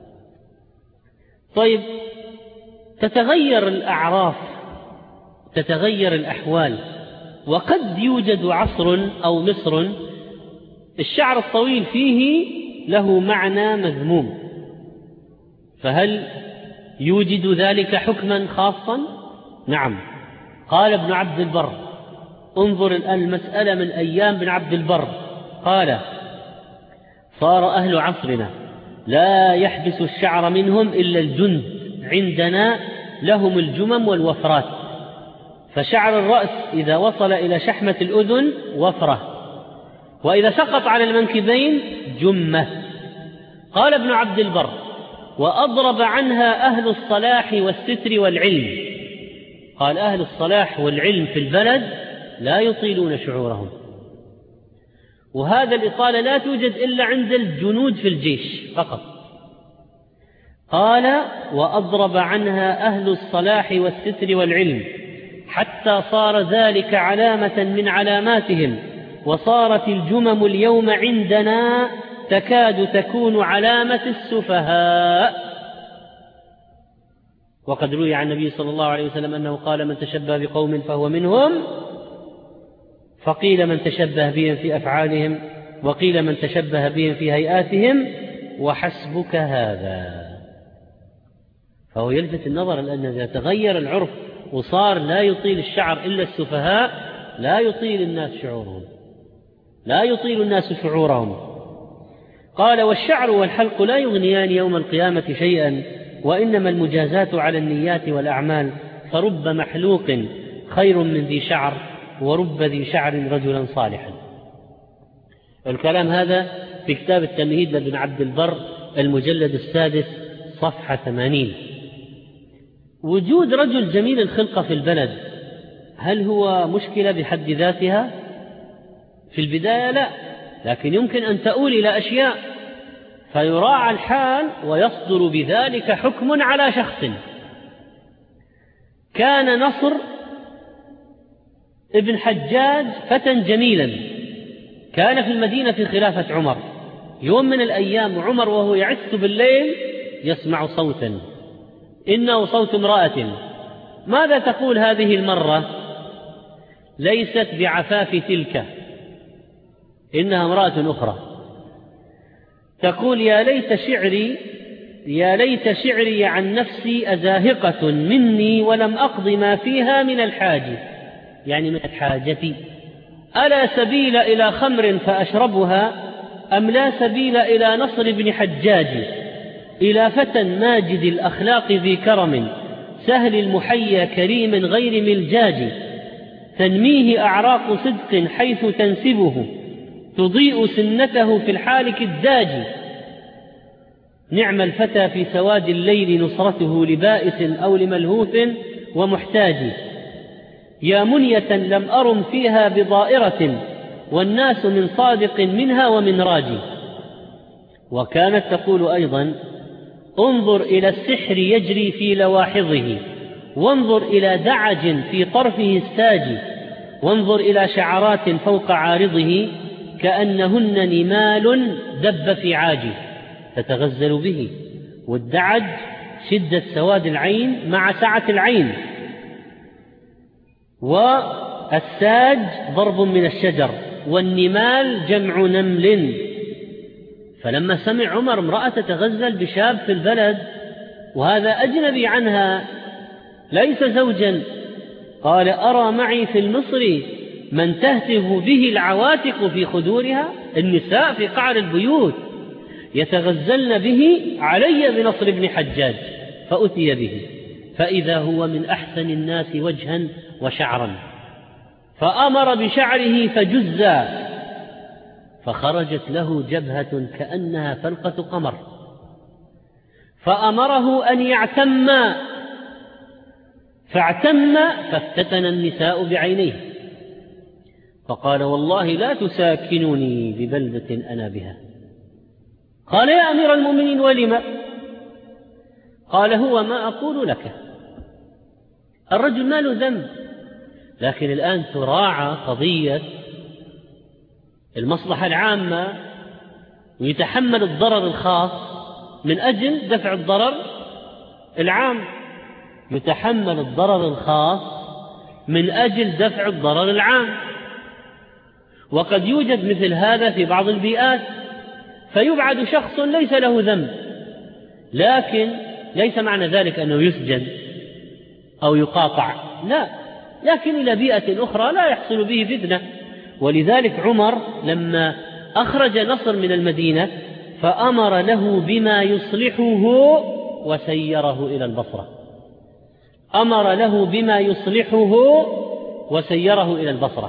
طيب، تتغير الأعراف، تتغير الأحوال، وقد يوجد عصر أو مصر الشعر الطويل فيه له معنى مذموم، فهل يوجد ذلك حكما خاصا؟ نعم. قال ابن عبد البر، انظر الآن المسألة من أيام ابن عبد البر، قال: صار أهل عصرنا لا يحبس الشعر منهم إلا الجند، عندنا لهم الجمم والوفرات، فشعر الرأس إذا وصل إلى شحمة الأذن وفرة، وإذا سقط على المنكبين جمة. قال ابن عبد البر: وأضرب عنها أهل الصلاح والستر والعلم. قال أهل الصلاح والعلم في البلد لا يطيلون شعورهم، وهذا الإطالة لا توجد إلا عند الجنود في الجيش فقط. قال: وأضرب عنها أهل الصلاح والستر والعلم حتى صار ذلك علامة من علاماتهم، وصارت الجمم اليوم عندنا تكاد تكون علامة السفهاء. وقد روي عن النبي صلى الله عليه وسلم أنه قال: من تشبه بقوم فهو منهم، فقيل من تشبه بهم في أفعالهم، وقيل من تشبه بهم في هيئاتهم، وحسبك هذا. فهو يلفت النظر لأن إذا تغير العرف وصار لا يطيل الشعر إلا السفهاء، لا يطيل الناس شعورهم، لا يطيل الناس شعورهم. قال: والشعر والحلق لا يغنيان يوم القيامة شيئا، وإنما المجازات على النيات والأعمال، فرب محلوق خير من ذي شعر، ورب ذي شعر رجلا صالحا. الكلام هذا في كتاب التمهيد لابن عبد البر المجلد السادس صفحة ثمانين. وجود رجل جميل الخلقة في البلد هل هو مشكلة بحد ذاتها؟ في البداية لا، لكن يمكن أن تؤول إلى أشياء فيراعى الحال ويصدر بذلك حكم على شخص. كان نصر ابن حجاج فتى جميلا، كان في المدينة في خلافة عمر. يوم من الأيام عمر وهو يعس بالليل يسمع صوتا، إنه صوت امرأة. ماذا تقول هذه المرة؟ ليست بعفاف تلك، إنها امرأة أخرى. تقول: يا ليت شعري يا ليت شعري عن نفسي أزاهقة مني ولم أقض ما فيها من الحاج، يعني من الحاجة. ألا سبيل إلى خمر فأشربها، أم لا سبيل إلى نصر بن حجاج، إلى فتى ماجد الأخلاق ذي كرم، سهل المحيا كريم غير ملجاج، تنميه أعراق صدق حيث تنسبه، تضيء سنته في الحالك الداجي. نعم الفتى في سواد الليل نصرته لبائس أو لملهوث ومحتاج. يا منية لم أرم فيها بضائرة والناس من صادق منها ومن راجي. وكانت تقول أيضا: انظر إلى السحر يجري في لواحظه، وانظر إلى دعج في طرفه الساجي، وانظر إلى شعرات فوق عارضه كأنهن نمال دب في عاجي. تتغزل به. والدعج شدة سواد العين مع سعة العين، والساج ضرب من الشجر، والنمال جمع نمل. فلما سمع عمر امرأة تتغزل بشاب في البلد وهذا أجنبي عنها ليس زوجا، قال: أرى معي في المصر من تهتف به العواتق في خدورها، النساء في قعر البيوت يتغزلن به، علي بنصر بن حجاج. فأتي به فإذا هو من أحسن الناس وجها وشعرا، فأمر بشعره فجزا، فخرجت له جبهة كأنها فلقة قمر، فأمره أن يعتم، فاعتم فافتتن النساء بعينيه، فقال: والله لا تساكنني ببلدة أنا بها. قال: يا أمير المؤمنين ولم؟ قال: هو ما أقول لك، الرجل ما له ذنب، لكن الآن تراعى قضية المصلحة العامة ويتحمل الضرر الخاص من أجل دفع الضرر العام، يتحمل الضرر الخاص من أجل دفع الضرر العام. وقد يوجد مثل هذا في بعض البيئات، فيبعد شخص ليس له ذنب، لكن ليس معنى ذلك أنه يسجن أو يقاطع، لا، لكن إلى بيئة أخرى لا يحصل به فتنة. ولذلك عمر لما أخرج نصر من المدينة فأمر له بما يصلحه وسيره إلى البصرة، أمر له بما يصلحه وسيره إلى البصرة.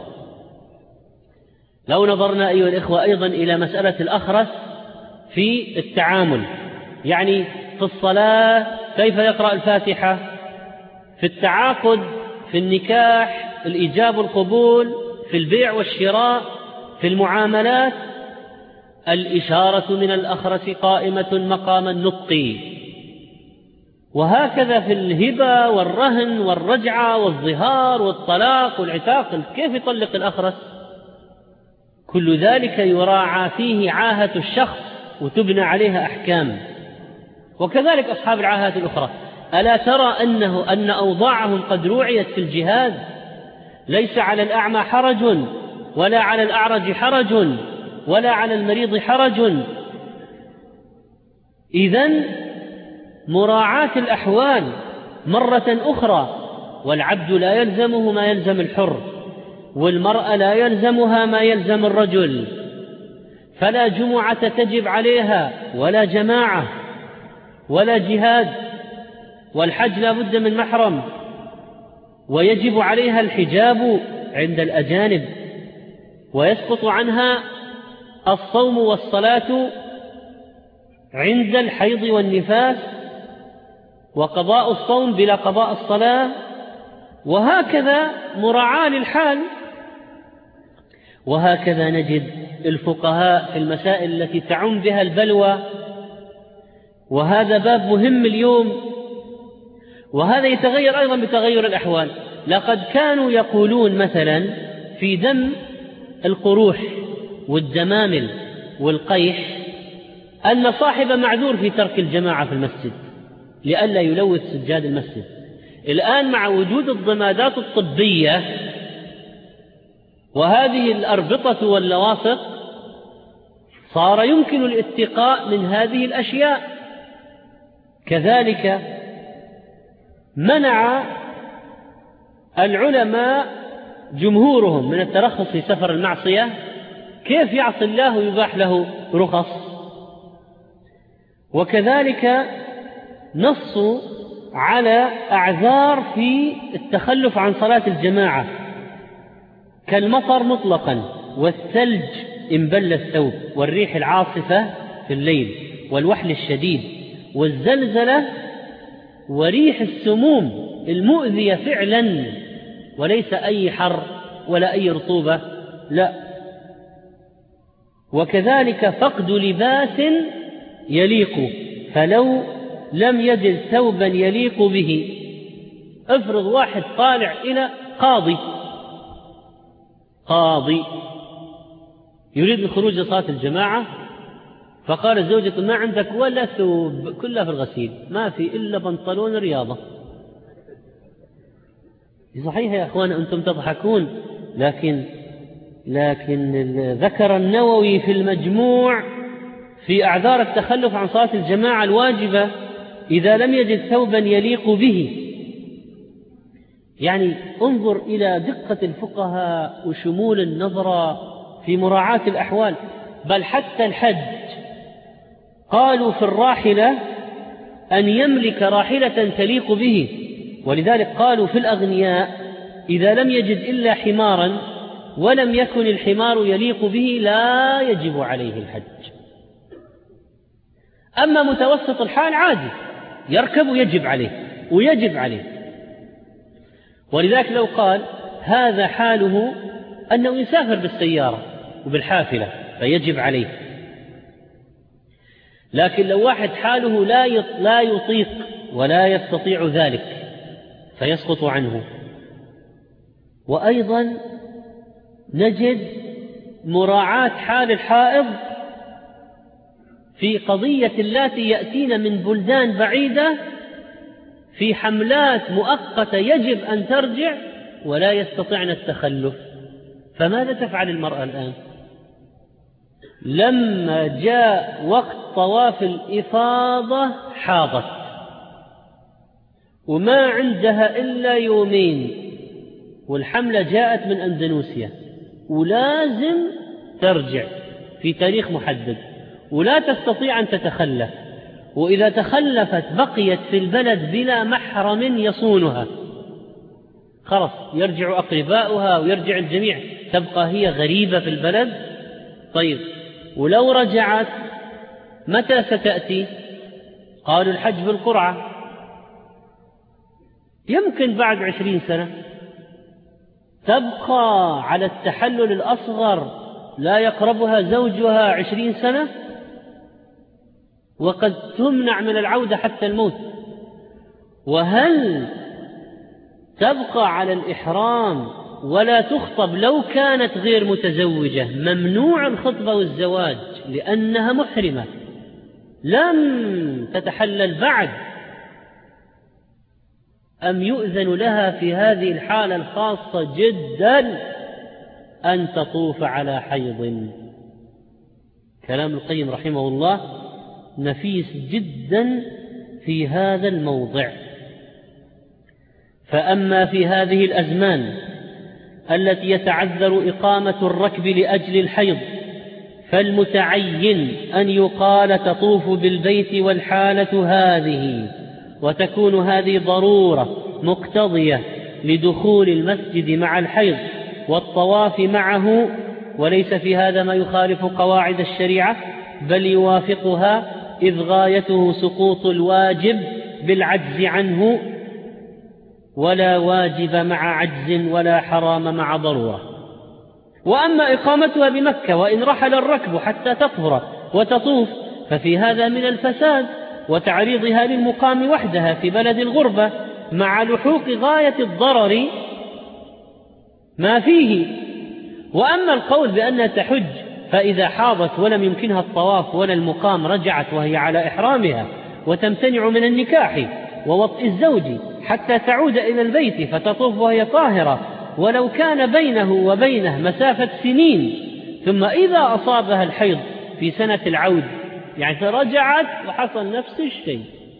لو نظرنا أيها الإخوة أيضا إلى مسألة الأخرس في التعامل، يعني في الصلاة كيف يقرأ الفاتحة، في التعاقد، في النكاح، الإيجاب والقبول، في البيع والشراء، في المعاملات، الإشارة من الأخرس قائمة مقام النطق. وهكذا في الهبة والرهن والرجعة والظهار والطلاق والعتاق، كيف يطلق الأخرس؟ كل ذلك يراعى فيه عاهة الشخص وتبنى عليها أحكام. وكذلك أصحاب العاهات الأخرى، ألا ترى أنه أن أوضاعهم قد روعيت في الجهاد؟ ليس على الأعمى حرج، ولا على الأعرج حرج، ولا على المريض حرج. إذن مراعاة الأحوال مرة أخرى. والعبد لا يلزمه ما يلزم الحر، والمرأة لا يلزمها ما يلزم الرجل، فلا جمعة تجب عليها ولا جماعة ولا جهاد. والحج لا بد من محرم، ويجب عليها الحجاب عند الأجانب، ويسقط عنها الصوم والصلاة عند الحيض والنفاس، وقضاء الصوم بلا قضاء الصلاة، وهكذا مراعاة للحال. وهكذا نجد الفقهاء في المسائل التي تعم بها البلوى، وهذا باب مهم اليوم، وهذا يتغير أيضا بتغير الأحوال. لقد كانوا يقولون مثلا في دم القروح والدمامل والقيح أن صاحب معذور في ترك الجماعة في المسجد لئلا يلوث سجاد المسجد. الآن مع وجود الضمادات الطبية وهذه الأربطة واللواصق صار يمكن الاتقاء من هذه الأشياء. كذلك منع العلماء جمهورهم من الترخص في سفر المعصية. كيف يعصي الله ويباح له رخص؟ وكذلك نصوا على أعذار في التخلف عن صلاة الجماعة كالمطر مطلقا، والثلج إن بل الثوب، والريح العاصفة في الليل، والوحل الشديد، والزلزلة، وريح السموم المؤذية فعلا، وليس أي حر ولا أي رطوبة، لا. وكذلك فقد لباس يليق، فلو لم يجد ثوبا يليق به، افرض واحد طالع إلى قاضي قاضي يريد الخروج لصلاة الجماعة، فقال زوجته ما عندك ولا ثوب، كلها في الغسيل، ما في إلا بنطلون رياضة. صحيح يا أخوان، أنتم تضحكون، لكن لكن ذكر النووي في المجموع في أعذار التخلف عن صلاة الجماعة الواجبة إذا لم يجد ثوبا يليق به. يعني انظر إلى دقة الفقهاء وشمول النظرة في مراعاة الأحوال. بل حتى الحج قالوا في الراحلة أن يملك راحلة تليق به، ولذلك قالوا في الأغنياء إذا لم يجد إلا حمارا ولم يكن الحمار يليق به لا يجب عليه الحج. أما متوسط الحال عادي، يركب ويجب عليه ويجب عليه. ولذلك لو قال هذا حاله أنه يسافر بالسيارة وبالحافلة فيجب عليه، لكن لو واحد حاله لا يطيق ولا يستطيع ذلك فيسقط عنه. وأيضا نجد مراعاة حال الحائض في قضية اللاتي يأتين من بلدان بعيدة في حملات مؤقتة يجب أن ترجع ولا يستطيعن التخلف. فماذا تفعل المرأة الآن؟ لما جاء وقت طواف الإفاضة حاضت وما عندها إلا يومين، والحملة جاءت من أندونيسيا، ولازم ترجع في تاريخ محدد ولا تستطيع أن تتخلف، وإذا تخلفت بقيت في البلد بلا محرم يصونها، خلاص يرجع أقرباؤها ويرجع الجميع، تبقى هي غريبة في البلد. طيب ولو رجعت متى ستأتي؟ قالوا الحج بالقرعة، يمكن بعد عشرين سنة. تبقى على التحلل الأصغر لا يقربها زوجها عشرين سنة، وقد تمنع من العودة حتى الموت. وهل تبقى على الإحرام ولا تخطب لو كانت غير متزوجة؟ ممنوع الخطبة والزواج لأنها محرمة لم تتحلل بعد. أم يؤذن لها في هذه الحالة الخاصة جدا أن تطوف على حيض؟ كلام القيم رحمه الله نفيس جدا في هذا الموضع. فأما في هذه الأزمان التي يتعذر إقامة الركب لأجل الحيض فالمتعين أن يقال تطوف بالبيت والحالة هذه، وتكون هذه ضرورة مقتضية لدخول المسجد مع الحيض والطواف معه، وليس في هذا ما يخالف قواعد الشريعة بل يوافقها، إذ غايته سقوط الواجب بالعجز عنه، ولا واجب مع عجز ولا حرام مع ضرورة. وأما إقامتها بمكة وإن رحل الركب حتى تطهر وتطوف ففي هذا من الفساد وتعريضها للمقام وحدها في بلد الغربة مع لحوق غاية الضرر ما فيه. وأما القول بأنها تحج فإذا حاضت ولم يمكنها الطواف ولا المقام رجعت وهي على إحرامها وتمتنع من النكاح ووطئ الزوج حتى تعود إلى البيت فتطوف وهي طاهرة ولو كان بينه وبينه مسافة سنين، ثم إذا أصابها الحيض في سنة العود يعني فرجعت وحصل نفس الشيء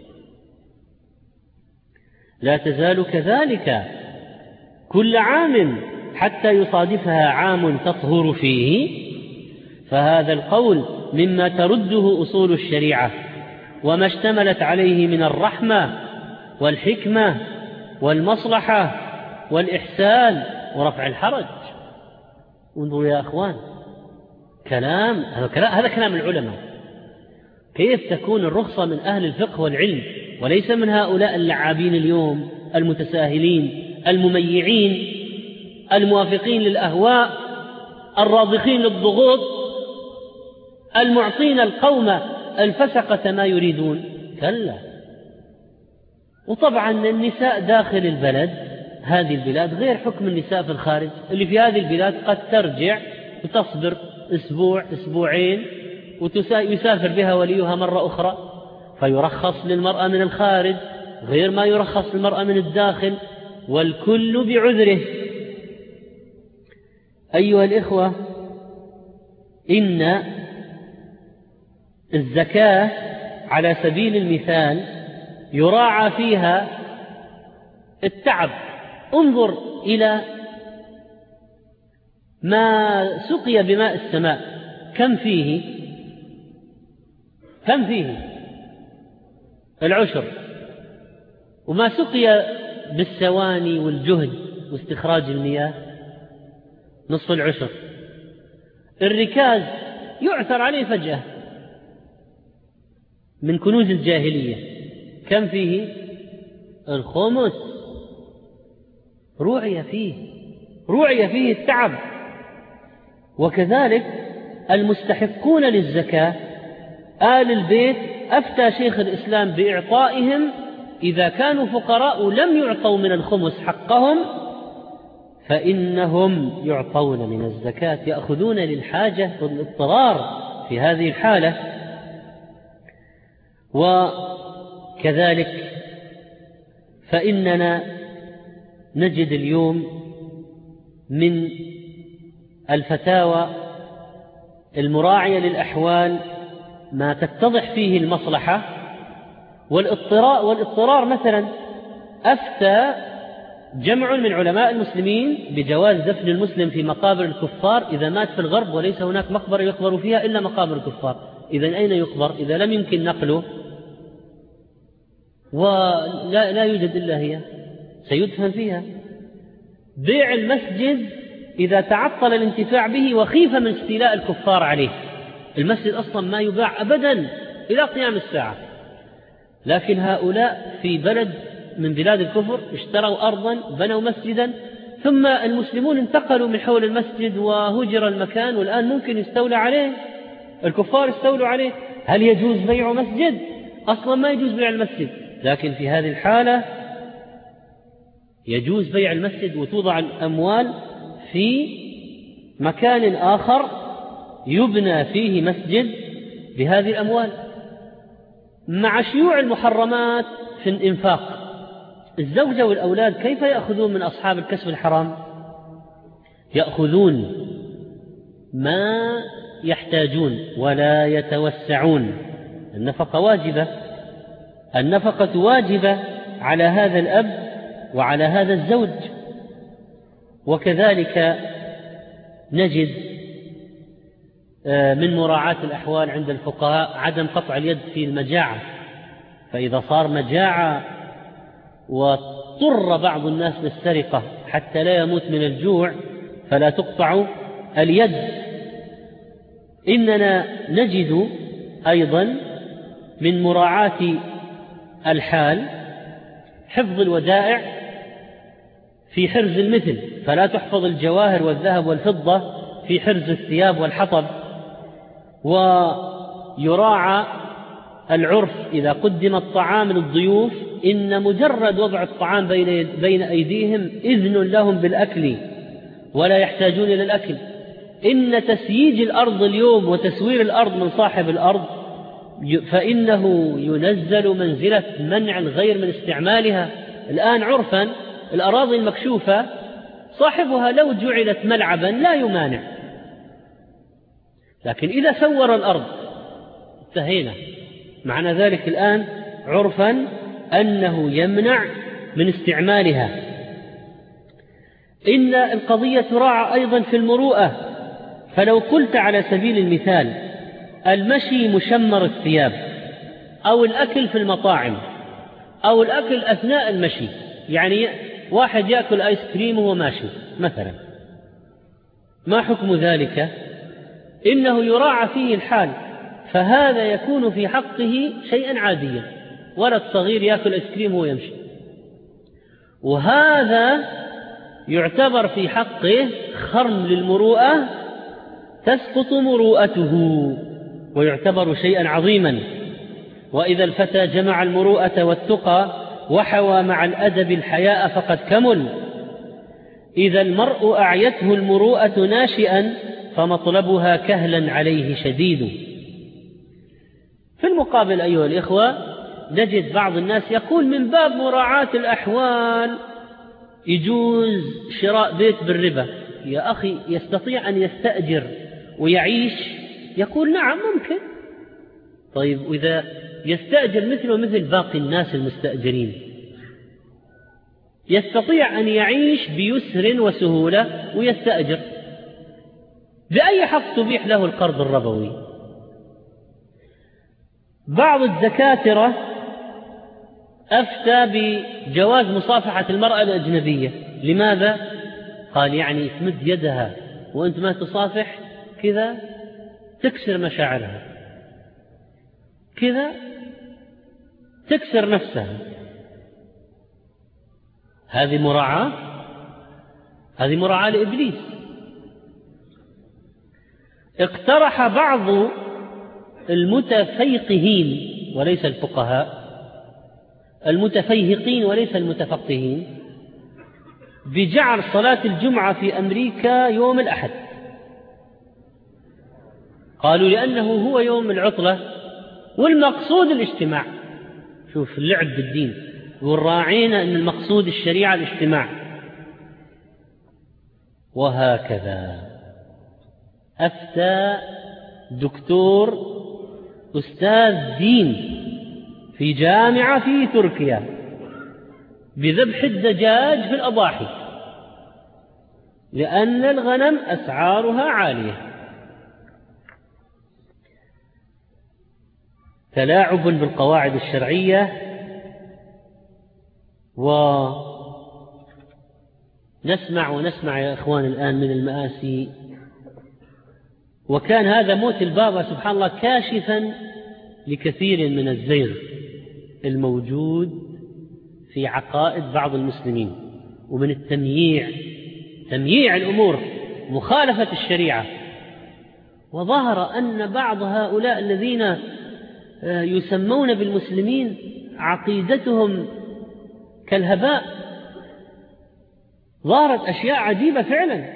لا تزال كذلك كل عام حتى يصادفها عام تطهر فيه. فهذا القول مما ترده أصول الشريعة وما اشتملت عليه من الرحمة والحكمة والمصلحة والإحسان ورفع الحرج. انظروا يا أخوان، كلام هذا كلام العلماء. كيف تكون الرخصة من أهل الفقه والعلم وليس من هؤلاء اللعابين اليوم المتساهلين المميعين الموافقين للأهواء الراضخين للضغوط المعطين القوم الفسقة ما يريدون؟ كلا. وطبعا النساء داخل البلد، هذه البلاد غير حكم النساء في الخارج، اللي في هذه البلاد قد ترجع وتصبر أسبوع أسبوعين ويسافر بها وليها مرة أخرى، فيرخص للمرأة من الخارج غير ما يرخص للمرأة من الداخل، والكل بعذره. أيها الإخوة، إن الزكاة على سبيل المثال يراعى فيها التعب. انظر إلى ما سقي بماء السماء، كم فيه كم فيه العشر، وما سقي بالسواني والجهد واستخراج المياه نصف العشر. الركاز يعثر عليه فجأة من كنوز الجاهلية، كم فيه الخمس، روعي فيه روعي فيه التعب. وكذلك المستحقون للزكاة آل البيت، أفتى شيخ الإسلام بإعطائهم إذا كانوا فقراء لم يعطوا من الخمس حقهم فإنهم يعطون من الزكاة، يأخذون للحاجة والاضطرار في هذه الحالة. وكذلك فإننا نجد اليوم من الفتاوى المراعية للأحوال ما تتضح فيه المصلحة والاضطرار. والاضطرار مثلا أفتى جمع من علماء المسلمين بجواز دفن المسلم في مقابر الكفار إذا مات في الغرب وليس هناك مقبرة يقبر فيها إلا مقابر الكفار. إذن أين يقبر إذا لم يمكن نقله ولا لا يوجد إلا هي؟ سيدفن فيها. بيع المسجد إذا تعطل الانتفاع به وخيف من استيلاء الكفار عليه، المسجد أصلا ما يباع أبدا إلى قيام الساعة، لكن هؤلاء في بلد من بلاد الكفر اشتروا أرضا بنوا مسجدا، ثم المسلمون انتقلوا من حول المسجد وهجر المكان، والآن ممكن يستولى عليه الكفار، يستولوا عليه. هل يجوز بيع مسجد؟ أصلا ما يجوز بيع المسجد، لكن في هذه الحالة يجوز بيع المسجد وتوضع الأموال في مكان آخر يبنى فيه مسجد بهذه الأموال. مع شيوع المحرمات في الإنفاق، الزوجة والأولاد كيف يأخذون من أصحاب الكسب الحرام؟ يأخذون ما يحتاجون ولا يتوسعون. النفقة واجبة، النفقة واجبة على هذا الأب وعلى هذا الزوج. وكذلك نجد من مراعاة الأحوال عند الفقهاء عدم قطع اليد في المجاعة، فإذا صار مجاعة واضطر بعض الناس للسرقة حتى لا يموت من الجوع فلا تقطع اليد. إننا نجد أيضا من مراعاة الحال حفظ الودائع في حرز المثل، فلا تحفظ الجواهر والذهب والفضة في حرز الثياب والحطب. ويراعى العرف إذا قدم الطعام للضيوف، إن مجرد وضع الطعام بين بين أيديهم إذن لهم بالأكل ولا يحتاجون إلى الأكل. إن تسييج الأرض اليوم وتسوير الأرض من صاحب الأرض فإنه ينزل منزلة منع الغير من استعمالها. الآن عرفا الأراضي المكشوفة صاحبها لو جعلت ملعبا لا يمانع، لكن إذا سور الأرض انتهينا. معنى ذلك الآن عرفا أنه يمنع من استعمالها. إن القضية تراعى أيضا في المروءة، فلو قلت على سبيل المثال المشي مشمر الثياب أو الأكل في المطاعم أو الأكل أثناء المشي، يعني واحد يأكل آيس كريم وهو ماشي مثلا، ما حكم ذلك؟ إنه يراعى فيه الحال، فهذا يكون في حقه شيئا عاديا، ولد صغير يأكل آيس كريم وهو يمشي، وهذا يعتبر في حقه خرم للمروءة، تسقط مروءته ويعتبر شيئا عظيما. وإذا الفتى جمع المروءة والتقى وحوى مع الأدب الحياء فقد كمل. إذا المرء أعيته المروءة ناشئا فمطلبها كهلا عليه شديد. في المقابل أيها الإخوة نجد بعض الناس يقول من باب مراعاة الأحوال يجوز شراء بيت بالربا. يا أخي يستطيع أن يستأجر ويعيش؟ يقول نعم ممكن. طيب وإذا يستأجر مثله مثل باقي الناس المستأجرين يستطيع أن يعيش بيسر وسهولة ويستأجر، بأي حق تبيح له القرض الربوي؟ بعض الدكاترة أفتى بجواز مصافحة المرأة الأجنبية. لماذا؟ قال يعني تمد يدها وأنت ما تصافح كذا تكسر مشاعرها، كذا تكسر نفسها. هذه مراعاة، هذه مراعاة لإبليس. اقترح بعض المتفيقهين وليس الفقهاء، المتفيهقين وليس المتفقهين، بجعل صلاة الجمعة في أمريكا يوم الأحد. قالوا لأنه هو يوم العطلة والمقصود الاجتماع. شوف اللعب بالدين، والراعين أن المقصود الشريعة الاجتماع. وهكذا أفتى دكتور أستاذ دين في جامعة في تركيا بذبح الدجاج في الأضاحي لأن الغنم أسعارها عالية. تلاعب بالقواعد الشرعية. ونسمع ونسمع يا إخوان الآن من المآسي. وكان هذا موت البابا سبحان الله كاشفا لكثير من الزيغ الموجود في عقائد بعض المسلمين، ومن التمييع، تمييع الأمور، مخالفة الشريعة. وظهر أن بعض هؤلاء الذين يسمون بالمسلمين عقيدتهم كالهباء. ظهرت أشياء عجيبة فعلا،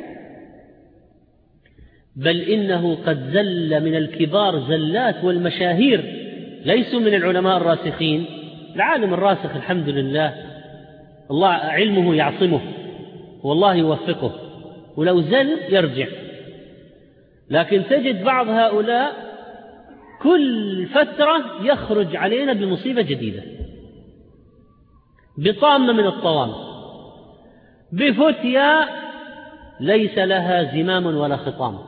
بل إنه قد زل من الكبار زلات والمشاهير ليسوا من العلماء الراسخين. العالم الراسخ الحمد لله الله علمه يعصمه والله يوفقه، ولو زل يرجع. لكن تجد بعض هؤلاء كل فترة يخرج علينا بمصيبة جديدة، بطامة من الطوام، بفتيا ليس لها زمام ولا خطام،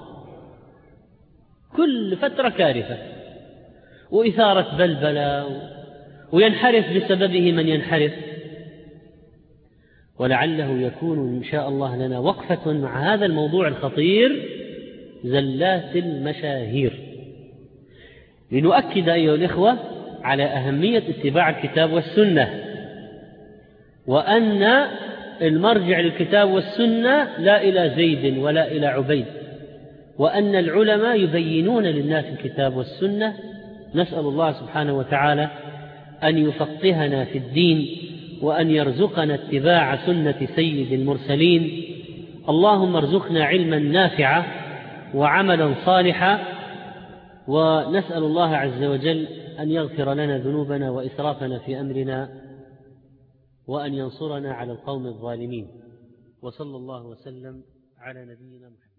كل فترة كارثة وإثارة بلبلة، وينحرف بسببه من ينحرف. ولعله يكون إن شاء الله لنا وقفة مع هذا الموضوع الخطير، زلات المشاهير، لنؤكد أيها الإخوة على أهمية اتباع الكتاب والسنة، وأن المرجع للكتاب والسنة لا إلى زيد ولا إلى عبيد، وأن العلماء يبينون للناس الكتاب والسنة. نسأل الله سبحانه وتعالى أن يفقهنا في الدين، وأن يرزقنا اتباع سنة سيد المرسلين. اللهم ارزقنا علما نافعا وعملا صالحا، ونسأل الله عز وجل أن يغفر لنا ذنوبنا وإسرافنا في أمرنا، وأن ينصرنا على القوم الظالمين. وصلى الله وسلم على نبينا محمد.